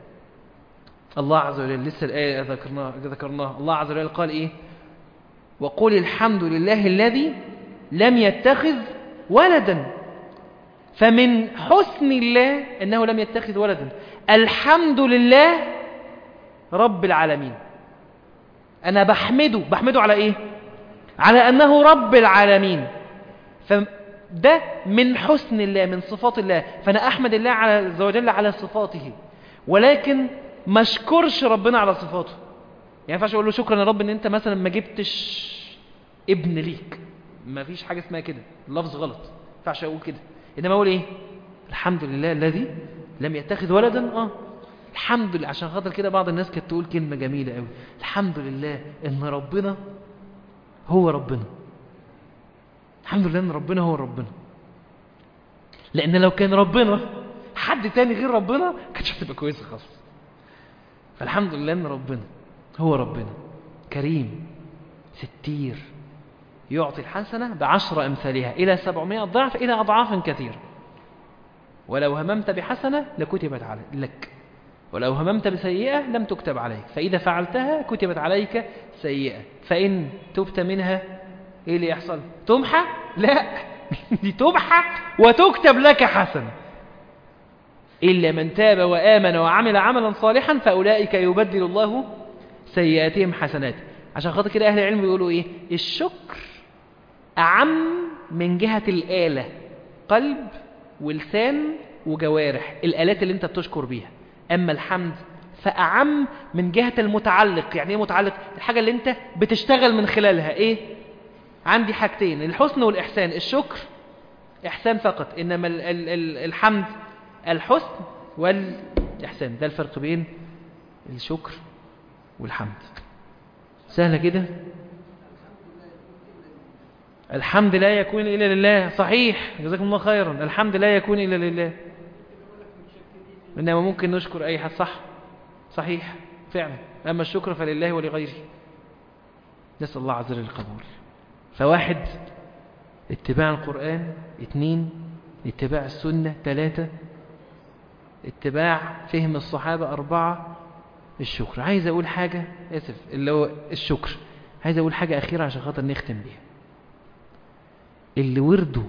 الله عز وجل لسه الآية ذكرناها. الله عز وجل قال إيه؟ وقل الحمد لله الذي لم يتخذ ولدا. فمن حسن الله أنه لم يتخذ ولدا. الحمد لله رب العالمين. أنا بحمده على إيه؟ على أنه رب العالمين. فده من حسن الله، من صفات الله. فأنا أحمد الله عز وجل على صفاته، ولكن ما اشكرش ربنا على صفاته. يعني ينفعش أقول له شكرا يا رب إن أنت مثلا ما جبتش ابن ليك. ما فيش حاجة اسمها كده، اللفظ غلط، ما ينفعش أقول كده. إنما أقول إيه؟ الحمد لله الذي لم يتخذ ولدا. الحمد لله. عشان خاطر كده بعض الناس كانت تقول كلمة جميلة قوي: الحمد لله إن ربنا هو ربنا. الحمد لله إن ربنا هو ربنا. لأن لو كان ربنا حد تاني غير ربنا كانتش هتبقى كويسة خالص. فالحمد لله إن ربنا هو ربنا كريم ستير، يعطي الحسنة ب10 أمثالها إلى 700 ضعف إلى أضعاف كثيرة. ولو هممت بحسنة لكتبت لك، ولو هممت بسيئة لم تكتب عليك، فإذا فعلتها كتبت عليك سيئة، فإن تبت منها إيه اللي يحصل؟ تمحى؟ لا دي تمحى وتكتب لك حسنة. إلا من تاب وآمن وعمل عملا صالحا فأولئك يبدل الله سيئاتهم حسنات. عشان خاطر كده أهل العلم بيقولوا إيه؟ الشكر أعم من جهة الآلة، قلب ولسان وجوارح، الآلات اللي أنت بتشكر بيها. أما الحمد فأعم من جهة المتعلق. يعني إيه متعلق؟ الحاجة اللي أنت بتشتغل من خلالها. إيه؟ عندي حاجتين: الحسن والإحسان. الشكر إحسان فقط، إنما الحمد الحسن والإحسان. ده الفرق بين الشكر والحمد. سهلة كده. الحمد لا يكون إلا لله. صحيح، جزاكم الله خيرا. الحمد لا يكون إلا لله، إنما ممكن نشكر أي حد. صح، صحيح فعلا. أما الشكر فلله ولغيره. نسأل الله عز وجل القبول. فواحد اتباع القرآن، 2 اتباع السنة، 3 اتباع فهم الصحابة، 4 الشكر. عايز أقول حاجة، آسف، اللي هو الشكر. عايز أقول حاجة أخيرة عشان خاطر نختم بيها. اللي ورده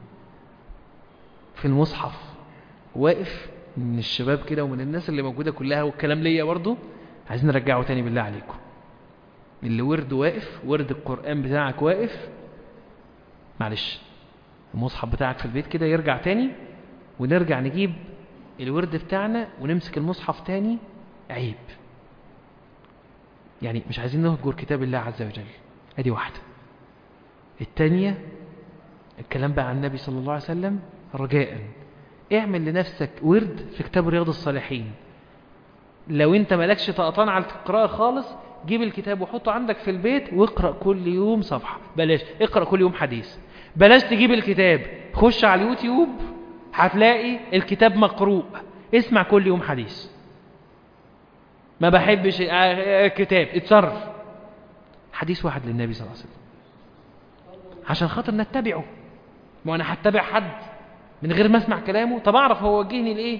في المصحف واقف من الشباب كده ومن الناس اللي موجودة كلها، والكلام ليا برضو، عايزين نرجعه تاني بالله عليكم. اللي ورده واقف، ورد القرآن بتاعك واقف، معلش المصحف بتاعك في البيت كده يرجع تاني، ونرجع نجيب الورد بتاعنا ونمسك المصحف تاني. عيب يعني، مش عايزين نهجر كتاب الله عز وجل. ادي واحدة. التانية الكلام بقى عن النبي صلى الله عليه وسلم. رجاء اعمل لنفسك ورد في كتاب رياض الصالحين، لو انت مالكش طقطان على القراءة خالص، جيب الكتاب وحطه عندك في البيت واقرأ كل يوم صفحة. بلاش اقرأ كل يوم حديث، بلاش تجيب الكتاب، خش على اليوتيوب هتلاقي الكتاب مقروء، اسمع كل يوم حديث. ما بحبش كتاب، اتصرف حديث واحد للنبي صلى الله عليه وسلم عشان خاطر نتبعه. ما انا هتبع حد من غير ما اسمع كلامه؟ طب اعرف هو وجهني لايه.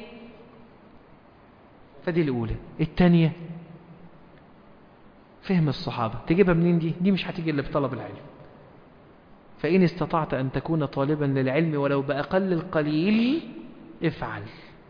فدي الاولى. الثانيه فهم الصحابه. تجيبها منين دي مش هتيجي الا بطلب العلم. فان استطعت ان تكون طالبا للعلم ولو باقل القليل افعل.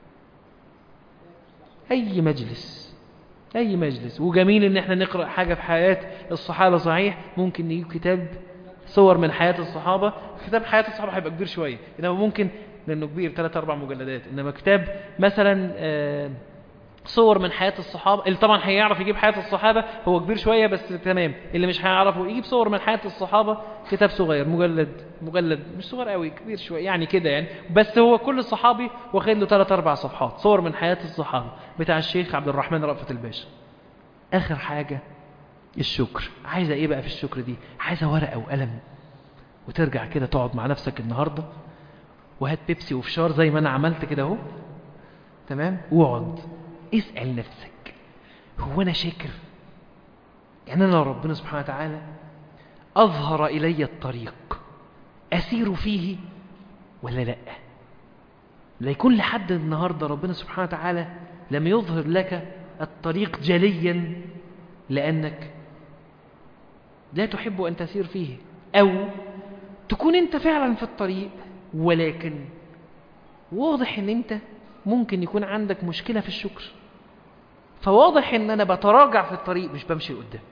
اي مجلس. وجميل ان احنا نقرأ حاجة في حياة الصحابة. صحيح ممكن نجيب كتاب صور من حياة الصحابة. كتاب حياة الصحابة هيبقى كبير شوية، انما ممكن لانه كبير 3-4 مجلدات. انما كتاب مثلا صور من حياة الصحابة، اللي طبعا هيعرف يجيب حياة الصحابة هو كبير شوية بس تمام. اللي مش هيعرفه يجيب صور من حياة الصحابة، كتاب صغير، مجلد مش صغير قوي، كبير شوية يعني كده يعني، بس هو كل صحابي واخد له 3-4 صفحات صور من حياة الصحابة، بتاع الشيخ عبد الرحمن رأفت الباشا. آخر حاجة الشكر. عايزة ايه بقى في الشكر دي؟ عايزة ورقة وقلم، وترجع كده تقعد مع نفسك النهاردة وهات بيبسي وفشار زي ما انا عملت كده اهو، تمام، واقعد اسأل نفسك، هو أنا شاكر؟ يعني أنا لو ربنا سبحانه وتعالى أظهر إلي الطريق أسير فيه ولا لا؟ لا يكون لحد النهاردة ربنا سبحانه وتعالى لم يظهر لك الطريق جليا لأنك لا تحب أن تسير فيه، أو تكون أنت فعلا في الطريق ولكن واضح أن أنت ممكن يكون عندك مشكلة في الشكر، فواضح ان انا بتراجع في الطريق مش بمشي قدام.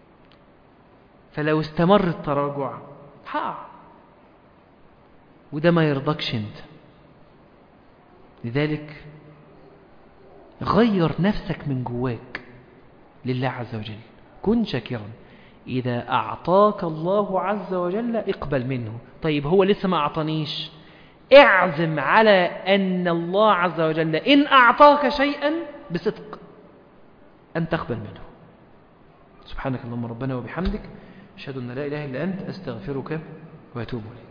فلو استمر التراجع هقع، وده ما يرضكش انت. لذلك غير نفسك من جواك لله عز وجل. كن شاكرا. إذا أعطاك الله عز وجل اقبل منه. طيب هو لسه ما أعطانيش، اعزم على أن الله عز وجل إن أعطاك شيئا بصدق أن تقبل منه. سبحانك اللهم ربنا وبحمدك، أشهد أن لا إله إلا أنت، أستغفرك وأتوب إليك.